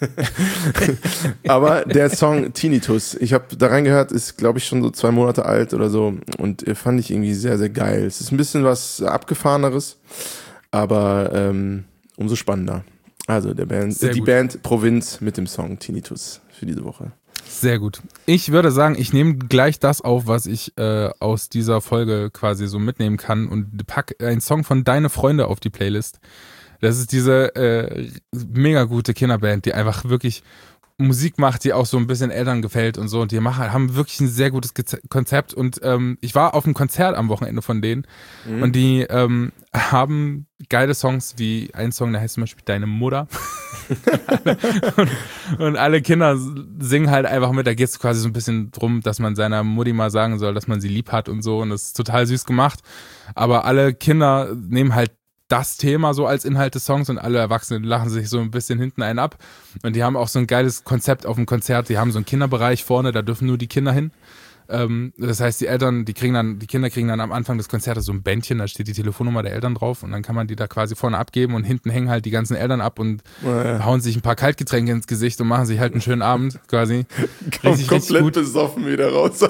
Aber der Song Tinnitus, ich habe da reingehört, ist glaube ich schon so zwei Monate alt oder so und äh, fand ich irgendwie sehr, sehr geil. Es ist ein bisschen was Abgefahreneres, aber ähm, umso spannender. Also der Band, Sehr äh, die gut. Band Provinz mit dem Song Tinnitus für diese Woche. Sehr gut. Ich würde sagen, ich nehme gleich das auf, was ich äh, aus dieser Folge quasi so mitnehmen kann und pack einen Song von Deine Freunde auf die Playlist. Das ist diese äh, mega gute Kinderband, die einfach wirklich Musik macht, die auch so ein bisschen Eltern gefällt und so. Und die machen, haben wirklich ein sehr gutes Geze- Konzept. Und ähm, ich war auf einem Konzert am Wochenende von denen. Mhm. Und die ähm, haben geile Songs, wie ein Song, der heißt zum Beispiel Deine Mutter. und, und alle Kinder singen halt einfach mit. Da geht es quasi so ein bisschen drum, dass man seiner Mutti mal sagen soll, dass man sie lieb hat und so. Und das ist total süß gemacht. Aber alle Kinder nehmen halt das Thema so als Inhalt des Songs und alle Erwachsenen lachen sich so ein bisschen hinten einen ab. Und die haben auch so ein geiles Konzept auf dem Konzert. Die haben so einen Kinderbereich vorne, da dürfen nur die Kinder hin. Ähm, das heißt, die Eltern, die kriegen dann, die Kinder kriegen dann am Anfang des Konzertes so ein Bändchen, da steht die Telefonnummer der Eltern drauf und dann kann man die da quasi vorne abgeben und hinten hängen halt die ganzen Eltern ab und ja. hauen sich ein paar Kaltgetränke ins Gesicht und machen sich halt einen schönen Abend quasi. Komm, richtig, komplett richtig besoffen wieder raus.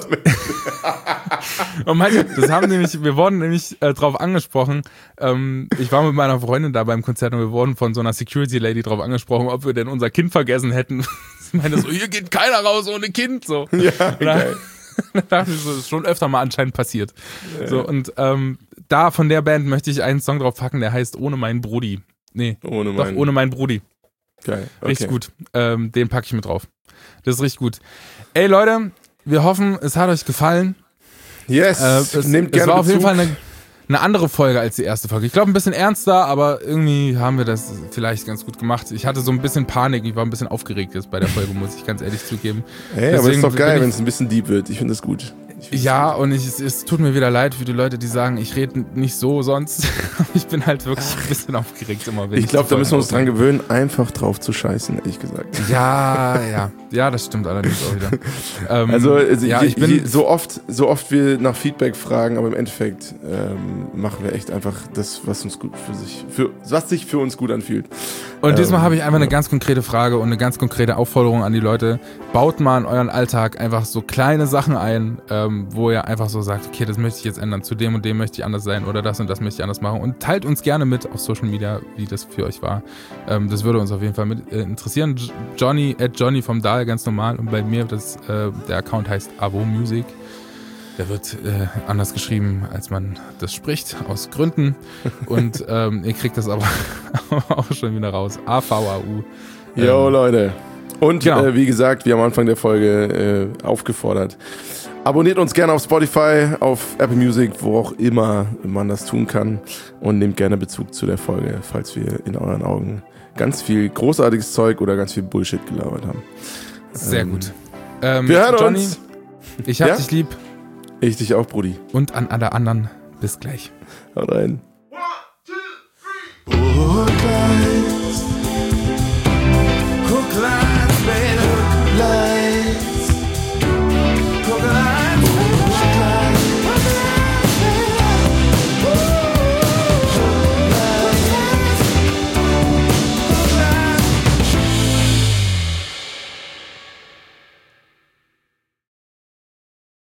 Und manche, das haben nämlich, wir wurden nämlich äh, drauf angesprochen, ähm, ich war mit meiner Freundin da beim Konzert und wir wurden von so einer Security Lady drauf angesprochen, ob wir denn unser Kind vergessen hätten. Ich meine so, hier geht keiner raus ohne Kind, so. Ja, geil. Da dachte ich so, das ist schon öfter mal anscheinend passiert. Ja. So, und ähm, da von der Band möchte ich einen Song drauf packen, der heißt Ohne meinen Brudi. Nee, ohne doch, mein... ohne meinen Brudi. Geil. Okay. Richtig gut. Ähm, den packe ich mit drauf. Das ist richtig gut. Ey Leute, wir hoffen, es hat euch gefallen. Yes, äh, es, nehmt es gerne war auf Bezug. jeden Fall eine, eine andere Folge als die erste Folge. Ich glaube, ein bisschen ernster, aber irgendwie haben wir das vielleicht ganz gut gemacht. Ich hatte so ein bisschen Panik, ich war ein bisschen aufgeregt jetzt bei der Folge, muss ich ganz ehrlich zugeben. Ey, aber ist doch geil, wenn es ein bisschen deep wird. Ich finde das gut. Ja, und ich, es, es tut mir wieder leid für die Leute, die sagen, ich rede nicht so sonst. Ich bin halt wirklich ein bisschen aufgeregt immer. Wenn ich glaube, da müssen wir uns dran gewöhnen, einfach drauf zu scheißen, ehrlich gesagt. Ja, ja. Ja, das stimmt allerdings auch wieder. Ähm, also, also ja, je, ich bin je, so oft so oft wir nach Feedback fragen, aber im Endeffekt ähm, machen wir echt einfach das, was uns gut für sich, für, was sich für uns gut anfühlt. Und diesmal ähm, habe ich einfach ja. eine ganz konkrete Frage und eine ganz konkrete Aufforderung an die Leute. Baut mal in euren Alltag einfach so kleine Sachen ein, ähm, wo ihr einfach so sagt, okay, das möchte ich jetzt ändern, zu dem und dem möchte ich anders sein oder das und das möchte ich anders machen. Und teilt uns gerne mit auf Social Media, wie das für euch war. Ähm, das würde uns auf jeden Fall mit äh, interessieren. Johnny, at Johnny vom Dahl, ganz normal. Und bei mir, das, äh, der Account heißt Avo Music. Der wird äh, anders geschrieben, als man das spricht, aus Gründen. Und ähm, ihr kriegt das aber auch schon wieder raus. A V A U. Ähm, Jo, Leute. Und genau. äh, wie gesagt, wie am Anfang der Folge äh, aufgefordert, abonniert uns gerne auf Spotify, auf Apple Music, wo auch immer man das tun kann. Und nehmt gerne Bezug zu der Folge, falls wir in euren Augen ganz viel großartiges Zeug oder ganz viel Bullshit gelabert haben. Sehr ähm, gut. Ähm, wir hören Johnny, uns. Ich hab Ja? dich lieb. Ich dich auch, Brudi. Und an alle anderen, bis gleich. Haut rein. One, two, three. Oh,